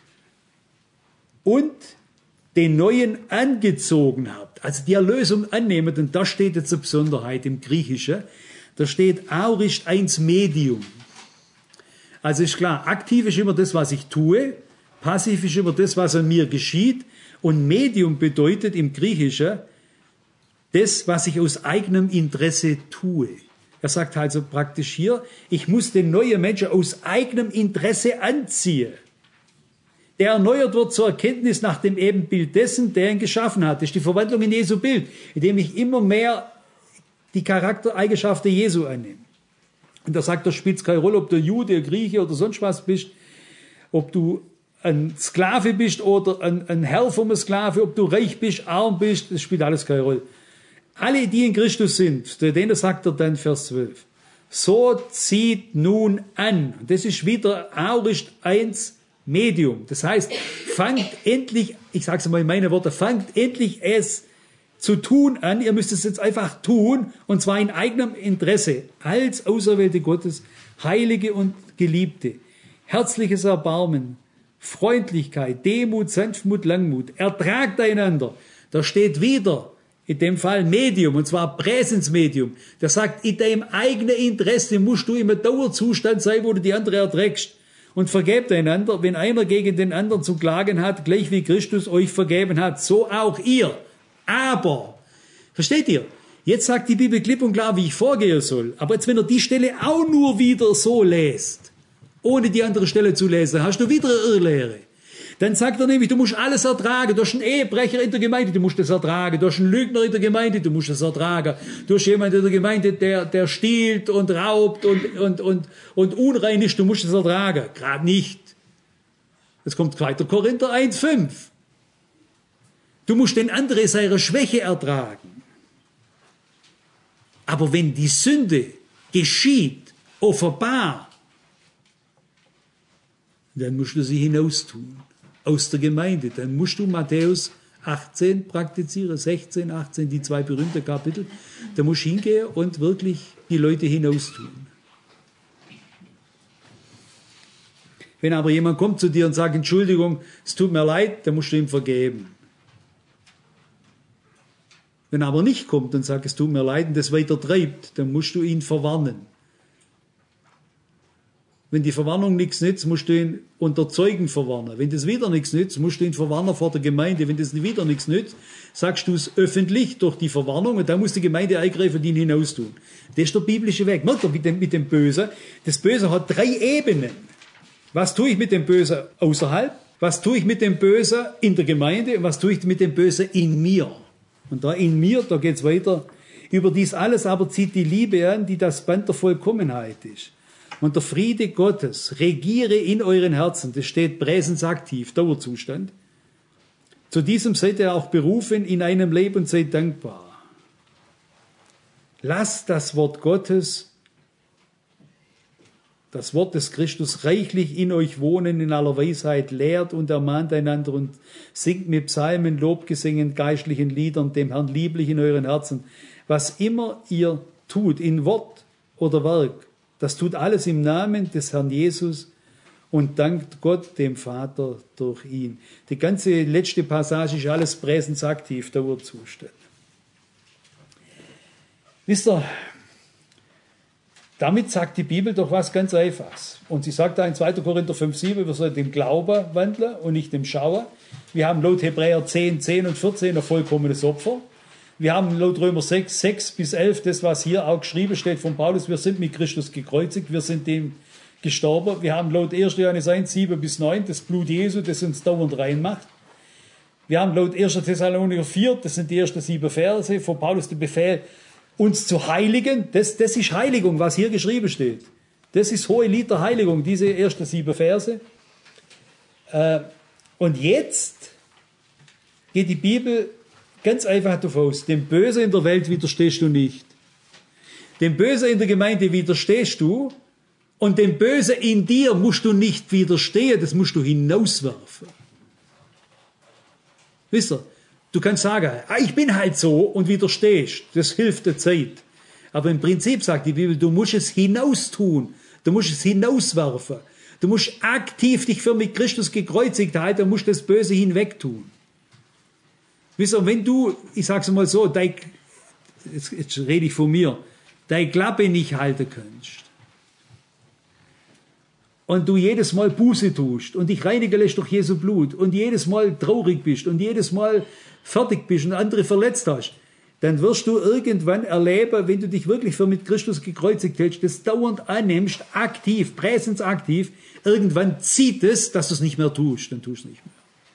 Und den Neuen angezogen habt, also die Erlösung annehmt, und da steht jetzt eine Besonderheit im Griechischen, da steht Aurisch 1 Medium. Also ist klar, aktiv ist immer das, was ich tue, passiv ist immer das, was an mir geschieht, und Medium bedeutet im Griechischen das, was ich aus eigenem Interesse tue. Er sagt also praktisch hier, ich muss den neuen Menschen aus eigenem Interesse anziehen. Der erneuert wird zur Erkenntnis nach dem Ebenbild dessen, der ihn geschaffen hat. Das ist die Verwandlung in Jesu Bild, indem ich immer mehr die Charaktereigenschaften Jesu annehme. Und da sagt er, spielt es keine Rolle, ob du Jude, Grieche oder sonst was bist, ob du ein Sklave bist oder ein Herr vom Sklave, ob du reich bist, arm bist, das spielt alles keine Rolle. Alle, die in Christus sind, denen sagt er dann, Vers 12, so zieht nun an. Und das ist wieder Aurisch 1 Medium. Das heißt, fangt endlich, ich sage es mal in meine Worte, fangt endlich es zu tun an. Ihr müsst es jetzt einfach tun, und zwar in eigenem Interesse, als Auserwählte Gottes, Heilige und Geliebte. Herzliches Erbarmen, Freundlichkeit, Demut, Sanftmut, Langmut. Ertragt einander. Da steht wieder, in dem Fall Medium, und zwar Präsensmedium. Der sagt, in deinem eigenen Interesse musst du im Dauerzustand sein, wo du die andere erträgst. Und vergebt einander, wenn einer gegen den anderen zu klagen hat, gleich wie Christus euch vergeben hat, so auch ihr. Aber, versteht ihr? Jetzt sagt die Bibel klipp und klar, wie ich vorgehen soll. Aber jetzt, wenn er die Stelle auch nur wieder so lässt, ohne die andere Stelle zu lesen, hast du wieder eine Irrlehre. Dann sagt er nämlich, du musst alles ertragen. Du hast einen Ehebrecher in der Gemeinde, du musst das ertragen. Du hast einen Lügner in der Gemeinde, du musst das ertragen. Du hast jemanden in der Gemeinde, der stiehlt und raubt und unrein ist, du musst das ertragen. Gerade nicht. Jetzt kommt 2. Korinther 1,5. Du musst den anderen seine Schwäche ertragen. Aber wenn die Sünde geschieht, offenbar, dann musst du sie hinaustun, aus der Gemeinde. Dann musst du Matthäus 18 praktizieren, 16, 18, die 2 berühmten Kapitel. Da musst du hingehen und wirklich die Leute hinaustun. Wenn aber jemand kommt zu dir und sagt, Entschuldigung, es tut mir leid, dann musst du ihm vergeben. Wenn er aber nicht kommt und sagt, es tut mir leid und das weiter treibt, dann musst du ihn verwarnen. Wenn die Verwarnung nichts nützt, musst du ihn unter Zeugen verwarnen. Wenn das wieder nichts nützt, musst du ihn verwarnen vor der Gemeinde. Wenn das wieder nichts nützt, sagst du es öffentlich durch die Verwarnung und dann muss die Gemeinde eingreifen und ihn hinaustun. Das ist der biblische Weg. Merkt ihr mit dem Bösen? Das Böse hat 3 Ebenen. Was tue ich mit dem Bösen außerhalb? Was tue ich mit dem Bösen in der Gemeinde? Und was tue ich mit dem Bösen in mir? Und da in mir, da geht's weiter. Über dies alles aber zieht die Liebe an, die das Band der Vollkommenheit ist. Und der Friede Gottes regiere in euren Herzen. Das steht präsensaktiv, Dauerzustand. Zu diesem seid ihr auch berufen in einem Leben und seid dankbar. Lasst das Wort Gottes, das Wort des Christus reichlich in euch wohnen in aller Weisheit, lehrt und ermahnt einander und singt mit Psalmen, Lobgesängen, geistlichen Liedern dem Herrn lieblich in euren Herzen. Was immer ihr tut, in Wort oder Werk, das tut alles im Namen des Herrn Jesus und dankt Gott, dem Vater, durch ihn. Die ganze letzte Passage ist alles präsensaktiv, der Urzustand. Wisst ihr, damit sagt die Bibel doch was ganz Einfaches. Und sie sagt da in 2. Korinther 5,7, wir sollen dem Glauben wandeln und nicht dem Schauen. Wir haben laut Hebräer 10, 10 und 14 ein vollkommenes Opfer. Wir haben laut Römer 6, 6 bis 11, das was hier auch geschrieben steht von Paulus, wir sind mit Christus gekreuzigt, wir sind dem gestorben. Wir haben laut 1. Johannes 1, 7 bis 9 das Blut Jesu, das uns dauernd reinmacht. Wir haben laut 1. Thessalonicher 4, das sind die ersten 7 Verse, von Paulus den Befehl, uns zu heiligen. Das ist Heiligung, was hier geschrieben steht. Das ist hohe Lied der Heiligung, diese ersten 7 Verse. Und jetzt geht die Bibel ganz einfach davon aus, dem Bösen in der Welt widerstehst du nicht. Dem Bösen in der Gemeinde widerstehst du und dem Bösen in dir musst du nicht widerstehen, das musst du hinauswerfen. Wisst ihr, du kannst sagen, ich bin halt so und widerstehst, das hilft der Zeit. Aber im Prinzip sagt die Bibel, du musst es hinaustun, du musst es hinauswerfen. Du musst aktiv dich für mit Christus gekreuzigt halten, du musst das Böse hinwegtun. Wisst ihr, wenn du, ich sag's mal so, jetzt rede ich von mir, deine Klappe nicht halten kannst und du jedes Mal Buße tust und dich reinigen lässt durch Jesu Blut und jedes Mal traurig bist und jedes Mal fertig bist und andere verletzt hast, dann wirst du irgendwann erleben, wenn du dich wirklich für mit Christus gekreuzigt hältst, das dauernd annimmst, aktiv, präsensaktiv, irgendwann zieht es, dass du es nicht mehr tust, dann tust du es nicht mehr.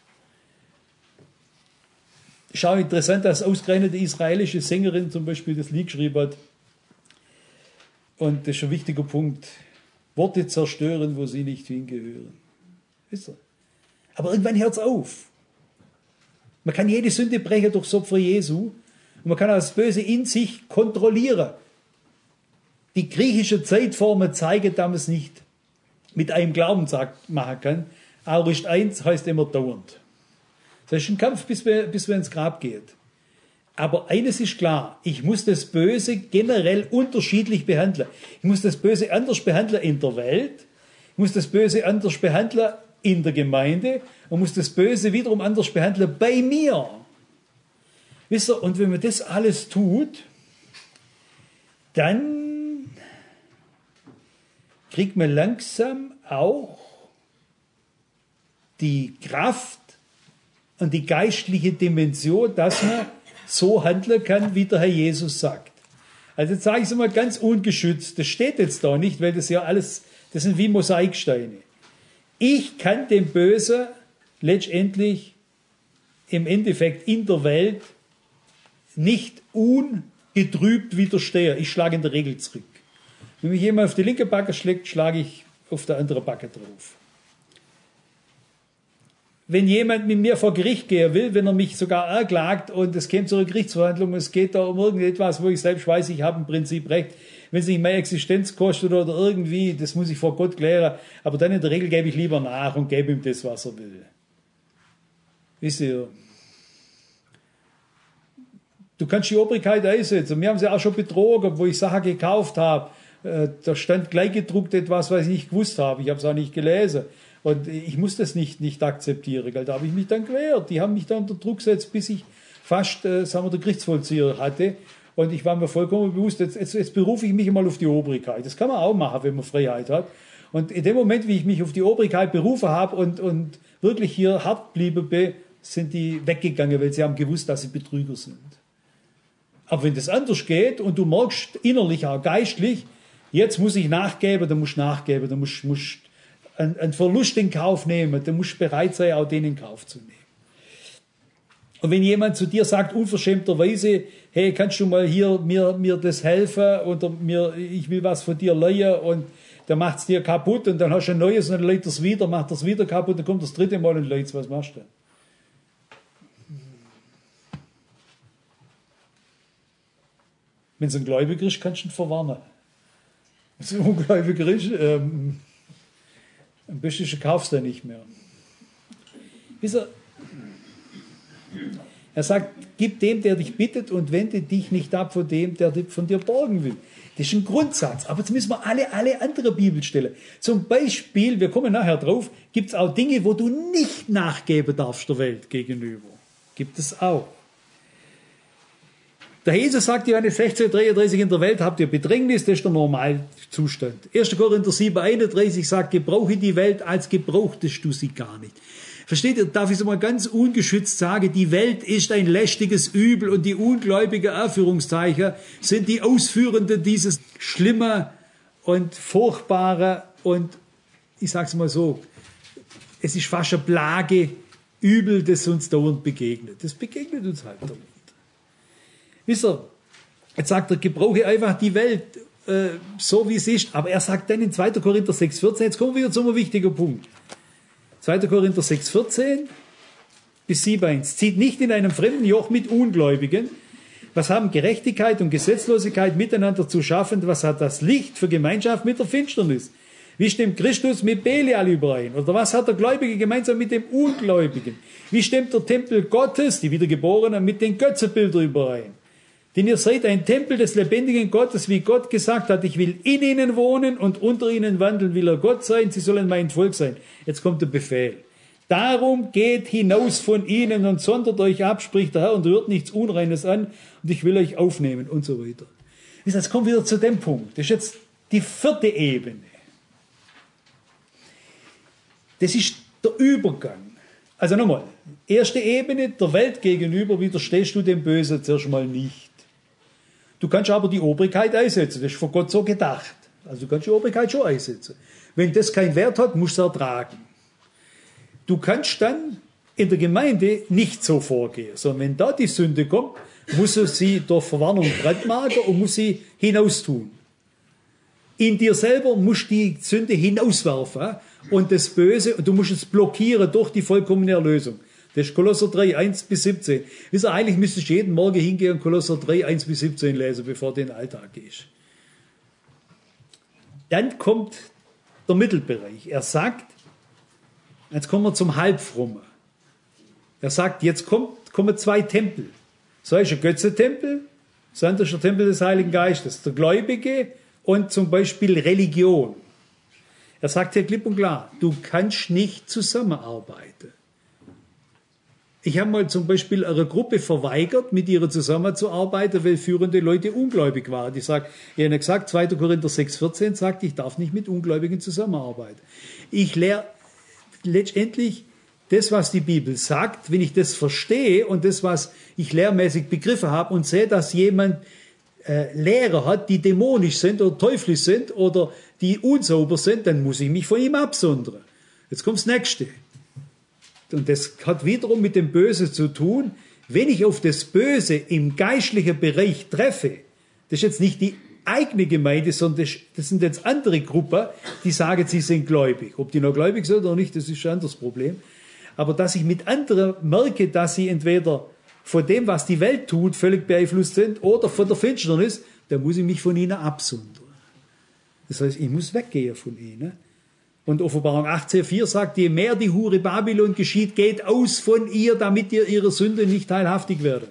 Schau, interessant, dass ausgerechnet die israelische Sängerin zum Beispiel das Lied geschrieben hat. Und das ist ein wichtiger Punkt. Worte zerstören, wo sie nicht hingehören. Wisst ihr? Aber irgendwann hört es auf. Man kann jede Sünde brechen durch das Opfer Jesu. Und man kann auch das Böse in sich kontrollieren. Die griechische Zeitformen zeigen, dass man es nicht mit einem Glaubenssakt machen kann. Aorist 1 heißt immer dauernd. Das ist ein Kampf, bis wir ins Grab geht. Aber eines ist klar, ich muss das Böse generell unterschiedlich behandeln. Ich muss das Böse anders behandeln in der Welt, ich muss das Böse anders behandeln in der Gemeinde und muss das Böse wiederum anders behandeln bei mir. Wisst ihr, und wenn man das alles tut, dann kriegt man langsam auch die Kraft und die geistliche Dimension, dass man so handeln kann, wie der Herr Jesus sagt. Also jetzt sage ich es mal ganz ungeschützt, das steht jetzt da nicht, weil das ja alles, das sind wie Mosaiksteine. Ich kann dem Bösen letztendlich im Endeffekt in der Welt nicht ungetrübt widerstehen. Ich schlage in der Regel zurück. Wenn mich jemand auf die linke Backe schlägt, schlage ich auf der anderen Backe drauf. wenn jemand mit mir vor Gericht gehen will, wenn er mich sogar anklagt und es käme zu einer Gerichtsverhandlung, es geht da um irgendetwas, wo ich selbst weiß, ich habe im Prinzip recht, wenn es nicht meine Existenz kostet oder irgendwie, das muss ich vor Gott klären, aber dann in der Regel gebe ich lieber nach und gebe ihm das, was er will. Wisst ihr, du kannst die Obrigkeit einsetzen. Wir haben sie auch schon betrogen, wo ich Sachen gekauft habe. Da stand gleich gedruckt etwas, was ich nicht gewusst habe. Ich habe es auch nicht gelesen. Und ich muss das nicht akzeptieren. Da habe ich mich dann gewehrt. Die haben mich dann unter Druck gesetzt, bis ich fast, den Gerichtsvollzieher hatte. Und ich war mir vollkommen bewusst, jetzt berufe ich mich mal auf die Obrigkeit. Das kann man auch machen, wenn man Freiheit hat. Und in dem Moment, wie ich mich auf die Obrigkeit berufen habe und wirklich hier hart bliebe, sind die weggegangen, weil sie haben gewusst, dass sie Betrüger sind. Aber wenn das anders geht und du merkst innerlich, auch geistlich, jetzt muss ich nachgeben, dann musst du nachgeben, dann musst einen Verlust in Kauf nehmen, dann musst du bereit sein, auch den in Kauf zu nehmen. Und wenn jemand zu dir sagt, unverschämterweise, hey, kannst du mal hier mir das helfen oder ich will was von dir leihen und dann macht es dir kaputt und dann hast du ein neues und dann leiht es wieder, macht das wieder kaputt, dann kommt das dritte Mal und leiht es, was machst du? Wenn es ein Gläubiger ist, kannst du ihn verwarnen. Wenn es ein Ungläubiger ist, am besten kaufst du ihn nicht mehr. Er sagt, gib dem, der dich bittet und wende dich nicht ab von dem, der von dir borgen will. Das ist ein Grundsatz. Aber jetzt müssen wir alle anderen Bibelstellen. Zum Beispiel, wir kommen nachher drauf, gibt es auch Dinge, wo du nicht nachgeben darfst der Welt gegenüber. Gibt es auch. Der Jesus sagt, Johannes 16,33, in der Welt habt ihr Bedrängnis, das ist der Normalzustand. 1. Korinther 7,31 sagt, gebrauche die Welt, als gebrauchtest du sie gar nicht. Versteht ihr, darf ich es mal ganz ungeschützt sagen, die Welt ist ein lästiges Übel und die ungläubigen Anführungszeichen sind die Ausführenden dieses Schlimme und Furchtbare und ich sage es mal so, es ist fast eine Plage, Übel, das uns dauernd begegnet. Das begegnet uns halt dauernd. Wisst ihr, jetzt sagt er, gebrauche einfach die Welt so, wie es ist. Aber er sagt dann in 2. Korinther 6,14, jetzt kommen wir wieder zu einem wichtigen Punkt. 2. Korinther 6,14 bis 7,1. Zieht nicht in einem fremden Joch mit Ungläubigen. Was haben Gerechtigkeit und Gesetzlosigkeit miteinander zu schaffen? Was hat das Licht für Gemeinschaft mit der Finsternis? Wie stimmt Christus mit Belial überein? Oder was hat der Gläubige gemeinsam mit dem Ungläubigen? Wie stimmt der Tempel Gottes, die Wiedergeborenen, mit den Götzenbildern überein? Denn ihr seid ein Tempel des lebendigen Gottes, wie Gott gesagt hat, ich will in ihnen wohnen und unter ihnen wandeln, will er Gott sein, sie sollen mein Volk sein. Jetzt kommt der Befehl. Darum geht hinaus von ihnen und sondert euch ab, spricht der Herr, und rührt nichts Unreines an, und ich will euch aufnehmen, und so weiter. Jetzt kommen wir wieder zu dem Punkt. Das ist jetzt die 4. Ebene. Das ist der Übergang. Also nochmal, 1. Ebene, der Welt gegenüber widerstehst du dem Bösen zuerst mal nicht. Du kannst aber die Obrigkeit einsetzen, das ist von Gott so gedacht. Also du kannst die Obrigkeit schon einsetzen. Wenn das keinen Wert hat, musst du es ertragen. Du kannst dann in der Gemeinde nicht so vorgehen, sondern wenn da die Sünde kommt, muss er sie durch Verwarnung brandmarken und muss sie hinaustun. In dir selber musst du die Sünde hinauswerfen und das Böse, und du musst es blockieren durch die vollkommene Erlösung. Das ist Kolosser 3, 1 bis 17. Wisst ihr, eigentlich müsstest du jeden Morgen hingehen und Kolosser 3, 1 bis 17 lesen, bevor du in den Alltag gehst. Dann kommt der Mittelbereich. Er sagt, jetzt kommen wir zum Halbfrommen. Er sagt, jetzt kommen 2 Tempel. So ist ein Götzentempel, so ist der Tempel des Heiligen Geistes, der Gläubige und zum Beispiel Religion. Er sagt hier klipp und klar, du kannst nicht zusammenarbeiten. Ich habe mal zum Beispiel eine Gruppe verweigert, mit ihr zusammenzuarbeiten, weil führende Leute ungläubig waren. Ich habe gesagt, 2. Korinther 6,14 sagt, ich darf nicht mit Ungläubigen zusammenarbeiten. Ich lehre letztendlich das, was die Bibel sagt, wenn ich das verstehe und das, was ich lehrmäßig begriffen habe und sehe, dass jemand Lehrer hat, die dämonisch sind oder teuflisch sind oder die unsauber sind, dann muss ich mich von ihm absondern. Jetzt kommt das Nächste. Und das hat wiederum mit dem Bösen zu tun. Wenn ich auf das Böse im geistlichen Bereich treffe, das ist jetzt nicht die eigene Gemeinde, sondern das sind jetzt andere Gruppen, die sagen, sie sind gläubig. Ob die noch gläubig sind oder nicht, das ist ein anderes Problem. aber dass ich mit anderen merke, dass sie entweder von dem, was die Welt tut, völlig beeinflusst sind oder von der Finsternis, dann muss ich mich von ihnen absondern. Das heißt, ich muss weggehen von ihnen. Und Offenbarung 18,4 sagt, je mehr die Hure Babylon geschieht, geht aus von ihr, damit ihr ihrer Sünde nicht teilhaftig werdet.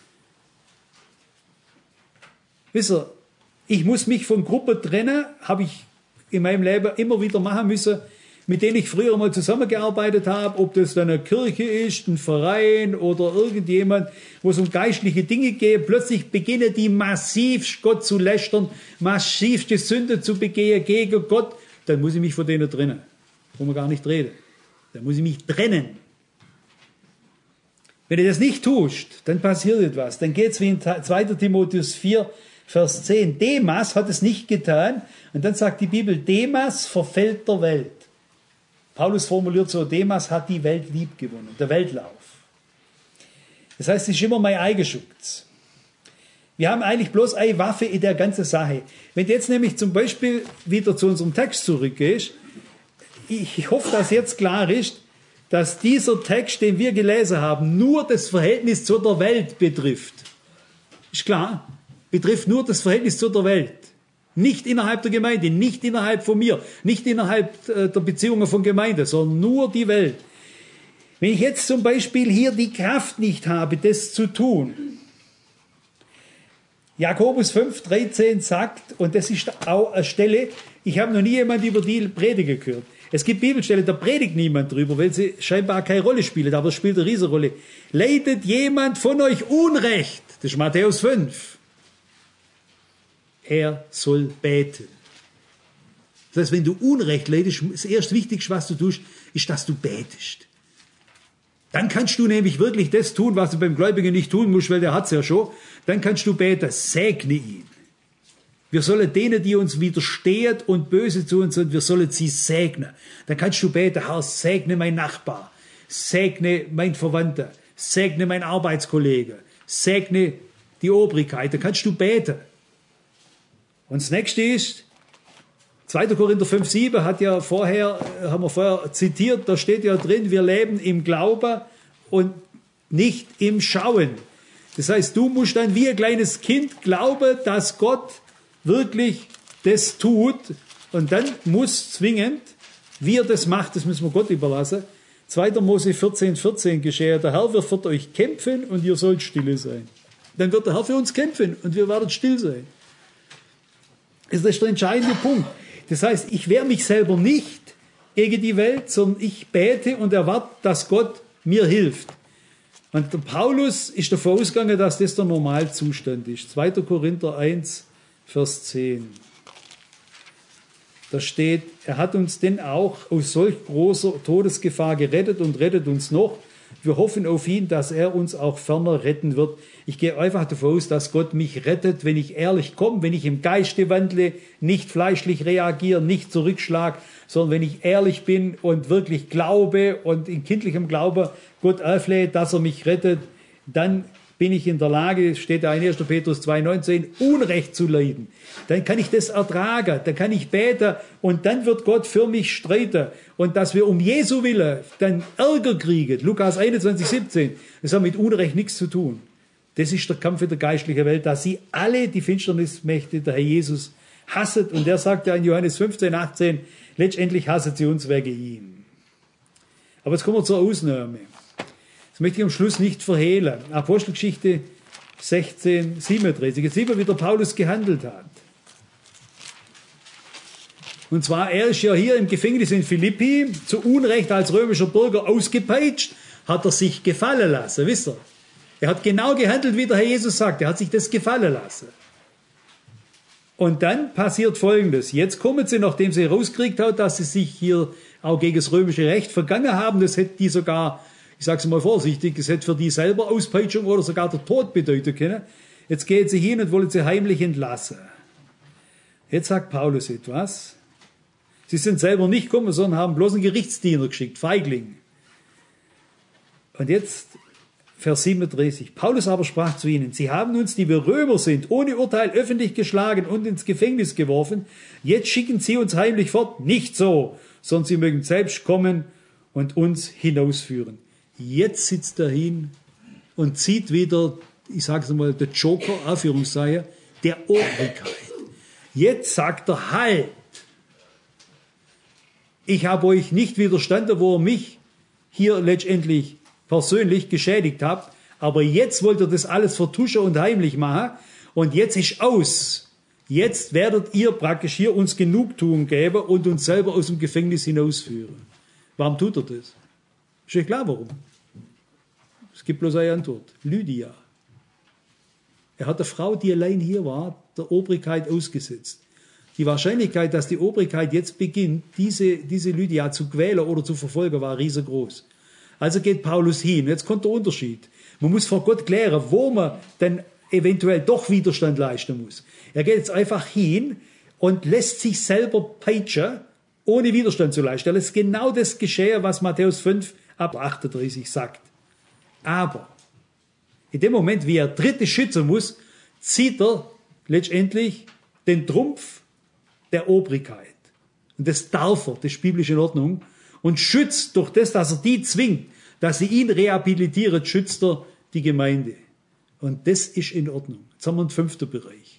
Wisst ihr, ich muss mich von Gruppen trennen, habe ich in meinem Leben immer wieder machen müssen, mit denen ich früher mal zusammengearbeitet habe, ob das dann eine Kirche ist, ein Verein oder irgendjemand, wo es um geistliche Dinge geht. Plötzlich beginnen die massiv Gott zu lästern, massivste Sünde zu begehen gegen Gott. Dann muss ich mich von denen trennen. Wo man gar nicht reden. Dann muss ich mich trennen. Wenn du das nicht tust, dann passiert etwas. Dann geht es wie in 2. Timotheus 4, Vers 10. Demas hat es nicht getan. Und dann sagt die Bibel, Demas verfällt der Welt. Paulus formuliert so, Demas hat die Welt lieb gewonnen, der Weltlauf. Das heißt, es ist immer mein Eigenschutz. Wir haben eigentlich bloß eine Waffe in der ganzen Sache. Wenn du jetzt nämlich zum Beispiel wieder zu unserem Text zurückgehst, ich hoffe, dass jetzt klar ist, dass dieser Text, den wir gelesen haben, nur das Verhältnis zu der Welt betrifft. Ist klar? Betrifft nur das Verhältnis zu der Welt. Nicht innerhalb der Gemeinde, nicht innerhalb von mir, nicht innerhalb der Beziehungen von Gemeinde, sondern nur die Welt. Wenn ich jetzt zum Beispiel hier die Kraft nicht habe, das zu tun, Jakobus 5,13 sagt, und das ist auch eine Stelle, ich habe noch nie jemand über die predigen gehört. Es gibt Bibelstellen, da predigt niemand drüber, weil sie scheinbar keine Rolle spielen, aber es spielt eine Riesenrolle. Leidet jemand von euch Unrecht? Das ist Matthäus 5. Er soll beten. Das heißt, wenn du Unrecht leidest, das erste Wichtigste, was du tust, ist, dass du betest. Dann kannst du nämlich wirklich das tun, was du beim Gläubigen nicht tun musst, weil der hat es ja schon. Dann kannst du beten, segne ihn. Wir sollen denen, die uns widerstehen und böse zu uns sind, wir sollen sie segnen. Dann kannst du beten, Herr, segne mein Nachbar, segne mein Verwandter, segne mein Arbeitskollege, segne die Obrigkeit. Dann kannst du beten. Und das nächste ist, 2. Korinther 5,7 haben wir vorher zitiert, da steht ja drin, wir leben im Glauben und nicht im Schauen. Das heißt, du musst dann wie ein kleines Kind glauben, dass Gott wirklich das tut und dann muss zwingend, wie er das macht, das müssen wir Gott überlassen. 2. Mose 14,14 geschehen, der Herr wird für euch kämpfen und ihr sollt stille sein. Dann wird der Herr für uns kämpfen und wir werden still sein. Das ist der entscheidende Punkt. Das heißt, ich wehre mich selber nicht gegen die Welt, sondern ich bete und erwarte, dass Gott mir hilft. Und der Paulus ist davon ausgegangen, dass das der Normalzustand ist. 2. Korinther 1, Vers 10. Da steht, er hat uns denn auch aus solch großer Todesgefahr gerettet und rettet uns noch. Wir hoffen auf ihn, dass er uns auch ferner retten wird. Ich gehe einfach davon aus, dass Gott mich rettet, wenn ich ehrlich komme, wenn ich im Geiste wandle, nicht fleischlich reagiere, nicht zurückschlage, sondern wenn ich ehrlich bin und wirklich glaube und in kindlichem Glauben Gott auflädt, dass er mich rettet, dann bin ich in der Lage, steht da in 1. Petrus 2,19, Unrecht zu leiden. Dann kann ich das ertragen, dann kann ich beten und dann wird Gott für mich streiten. Und dass wir um Jesu Willen dann Ärger kriegen, Lukas 21,17, das hat mit Unrecht nichts zu tun. Das ist der Kampf in der geistlichen Welt, dass sie alle die Finsternismächte der Herr Jesus hassen. Und der sagt ja in Johannes 15,18, letztendlich hassen sie uns wegen ihm. Aber jetzt kommen wir zur Ausnahme. Das möchte ich am Schluss nicht verhehlen. Apostelgeschichte 16, 37. Jetzt sieht man, wie der Paulus gehandelt hat. Und zwar, er ist ja hier im Gefängnis in Philippi, zu Unrecht als römischer Bürger ausgepeitscht, hat er sich gefallen lassen, wisst ihr? Er hat genau gehandelt, wie der Herr Jesus sagt. Er hat sich das gefallen lassen. Und dann passiert Folgendes. Jetzt kommen sie, nachdem sie herausgekriegt hat, dass sie sich hier auch gegen das römische Recht vergangen haben, das hätte die sogar, ich sage es mal vorsichtig, es hätte für die selber Auspeitschung oder sogar der Tod bedeuten können. Jetzt gehen sie hin und wollen sie heimlich entlassen. Jetzt sagt Paulus etwas. Sie sind selber nicht gekommen, sondern haben bloß einen Gerichtsdiener geschickt, Feigling. Und jetzt Vers 37. Paulus aber sprach zu ihnen, sie haben uns, die wir Römer sind, ohne Urteil öffentlich geschlagen und ins Gefängnis geworfen. Jetzt schicken sie uns heimlich fort. Nicht so, sondern sie mögen selbst kommen und uns hinausführen. Jetzt sitzt er hin und zieht wieder, ich sage es mal, der Joker, Anführungszeichen, der Obrigkeit. Jetzt sagt er, halt! Ich habe euch nicht widerstanden, wo ihr mich hier letztendlich persönlich geschädigt habt, aber jetzt wollt ihr das alles vertuschen und heimlich machen und jetzt ist aus. Jetzt werdet ihr praktisch hier uns Genugtuung geben und uns selber aus dem Gefängnis hinausführen. Warum tut er das? Ist euch klar, warum? Es gibt bloß eine Antwort. Lydia. Er hat eine Frau, die allein hier war, der Obrigkeit ausgesetzt. Die Wahrscheinlichkeit, dass die Obrigkeit jetzt beginnt, diese Lydia zu quälen oder zu verfolgen, war riesengroß. Also geht Paulus hin. Jetzt kommt der Unterschied. Man muss vor Gott klären, wo man denn eventuell doch Widerstand leisten muss. Er geht jetzt einfach hin und lässt sich selber peitschen, ohne Widerstand zu leisten. Das ist genau das geschehen, was Matthäus 5 ab 38 sagt. Aber in dem Moment, wie er Dritte schützen muss, zieht er letztendlich den Trumpf der Obrigkeit. Und das darf er, das ist biblisch in Ordnung. Und schützt durch das, dass er die zwingt, dass sie ihn rehabilitiert, schützt er die Gemeinde. Und das ist in Ordnung. Jetzt haben wir einen 5. Bereich.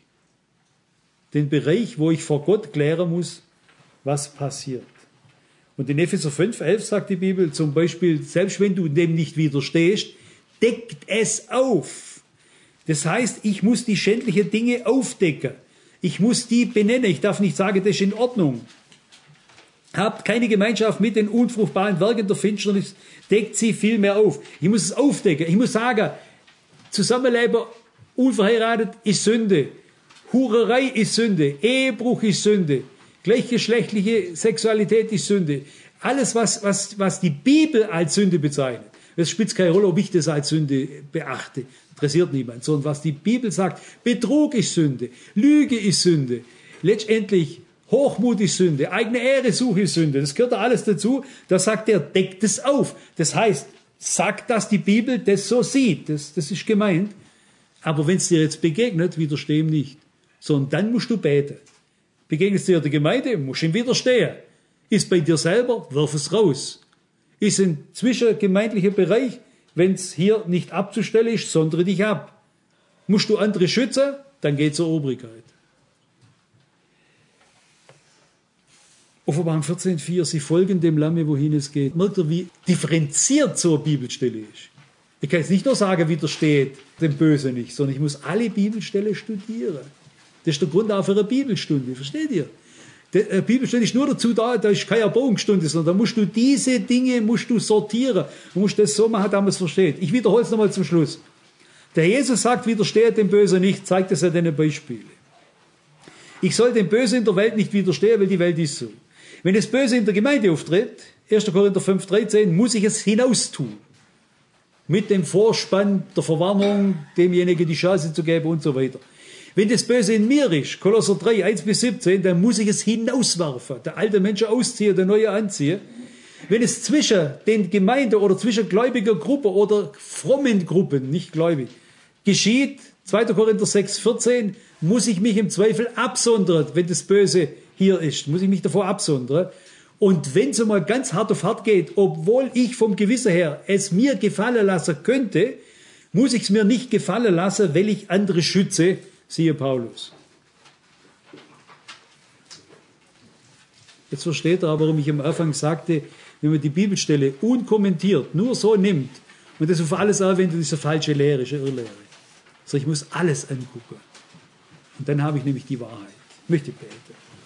Den Bereich, wo ich vor Gott klären muss, was passiert. Und in Epheser 5,11 sagt die Bibel zum Beispiel, selbst wenn du dem nicht widerstehst, deckt es auf. Das heißt, ich muss die schändlichen Dinge aufdecken. Ich muss die benennen. Ich darf nicht sagen, das ist in Ordnung. Habt keine Gemeinschaft mit den unfruchtbaren Werken der Finsternis, deckt sie vielmehr auf. Ich muss es aufdecken. Ich muss sagen, Zusammenleben unverheiratet ist Sünde. Hurerei ist Sünde. Ehebruch ist Sünde. Gleichgeschlechtliche Sexualität ist Sünde. Alles, was die Bibel als Sünde bezeichnet. Es spielt keine Rolle, ob ich das als Sünde beachte. Interessiert niemand. Sondern was die Bibel sagt, Betrug ist Sünde. Lüge ist Sünde. Letztendlich Hochmut ist Sünde. Eigene Ehresuche ist Sünde. Das gehört da alles dazu. Da sagt er, deckt es auf. Das heißt, sagt, dass die Bibel das so sieht. Das ist gemeint. Aber wenn es dir jetzt begegnet, widersteh ihm nicht. Sondern dann musst du beten. Begegnet es dir der Gemeinde, musst du ihm widerstehen. Ist bei dir selber, wirf es raus. Ist ein zwischengemeindlicher Bereich, wenn es hier nicht abzustellen ist, sondere dich ab. Musst du andere schützen, dann geht zur Obrigkeit. Offenbarung 14,4, sie folgen dem Lamme, wohin es geht. Merkt ihr, wie differenziert so eine Bibelstelle ist? Ich kann jetzt nicht nur sagen, widersteht dem Bösen nicht, sondern ich muss alle Bibelstellen studieren. Das ist der Grund auch für eine Bibelstunde, versteht ihr? Die Bibelstunde ist nur dazu da ist keine Erbauungsstunde, sondern da musst du diese Dinge sortieren. Du musst das so machen, dass man es versteht. Ich wiederhole es nochmal zum Schluss. Der Jesus sagt, widersteht dem Bösen nicht, zeigt es an den Beispielen. Ich soll dem Bösen in der Welt nicht widerstehen, weil die Welt ist so. Wenn das Böse in der Gemeinde auftritt, 1. Korinther 5,13, muss ich es hinaustun. Mit dem Vorspann der Verwarnung, demjenigen die Chance zu geben und so weiter. Wenn das Böse in mir ist, Kolosser 3, 1-17, dann muss ich es hinauswerfen. Der alte Mensch ausziehen, der neue anziehen. Wenn es zwischen den Gemeinden oder zwischen gläubiger Gruppe oder frommen Gruppen, nicht gläubig, geschieht, 2. Korinther 6, 14, muss ich mich im Zweifel absondern, wenn das Böse hier ist. Muss ich mich davor absondern. Und wenn es einmal ganz hart auf hart geht, obwohl ich vom Gewissen her es mir gefallen lassen könnte, muss ich es mir nicht gefallen lassen, weil ich andere schütze, siehe Paulus. Jetzt versteht er aber, warum ich am Anfang sagte, wenn man die Bibelstelle unkommentiert nur so nimmt und das auf alles anwendet, ist eine falsche Lehre, ist eine Irrlehre. Also ich muss alles angucken. Und dann habe ich nämlich die Wahrheit. Ich möchte beten.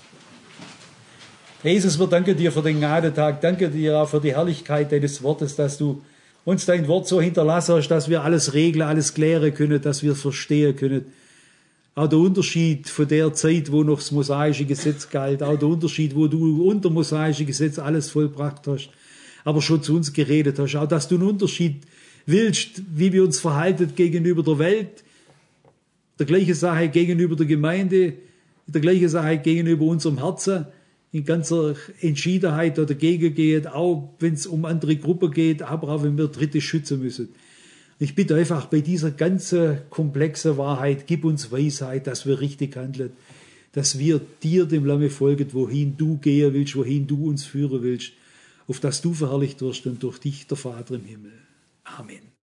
Herr Jesus, wir danken dir für den Gnadentag. Danke dir auch für die Herrlichkeit deines Wortes, dass du uns dein Wort so hinterlassen hast, dass wir alles regeln, alles klären können, dass wir es verstehen können. Auch der Unterschied von der Zeit, wo noch das mosaische Gesetz galt, auch der Unterschied, wo du unter mosaische Gesetz alles vollbracht hast, aber schon zu uns geredet hast. Auch, dass du einen Unterschied willst, wie wir uns verhalten gegenüber der Welt, der gleiche Sache gegenüber der Gemeinde, der gleiche Sache gegenüber unserem Herzen, in ganzer Entschiedenheit dagegen geht, auch wenn es um andere Gruppen geht, aber auch wenn wir Dritte schützen müssen. Ich bitte einfach bei dieser ganzen komplexen Wahrheit, gib uns Weisheit, dass wir richtig handeln, dass wir dir, dem Lamme, folgen, wohin du gehen willst, wohin du uns führen willst. auf dass du verherrlicht wirst und durch dich der Vater im Himmel. Amen.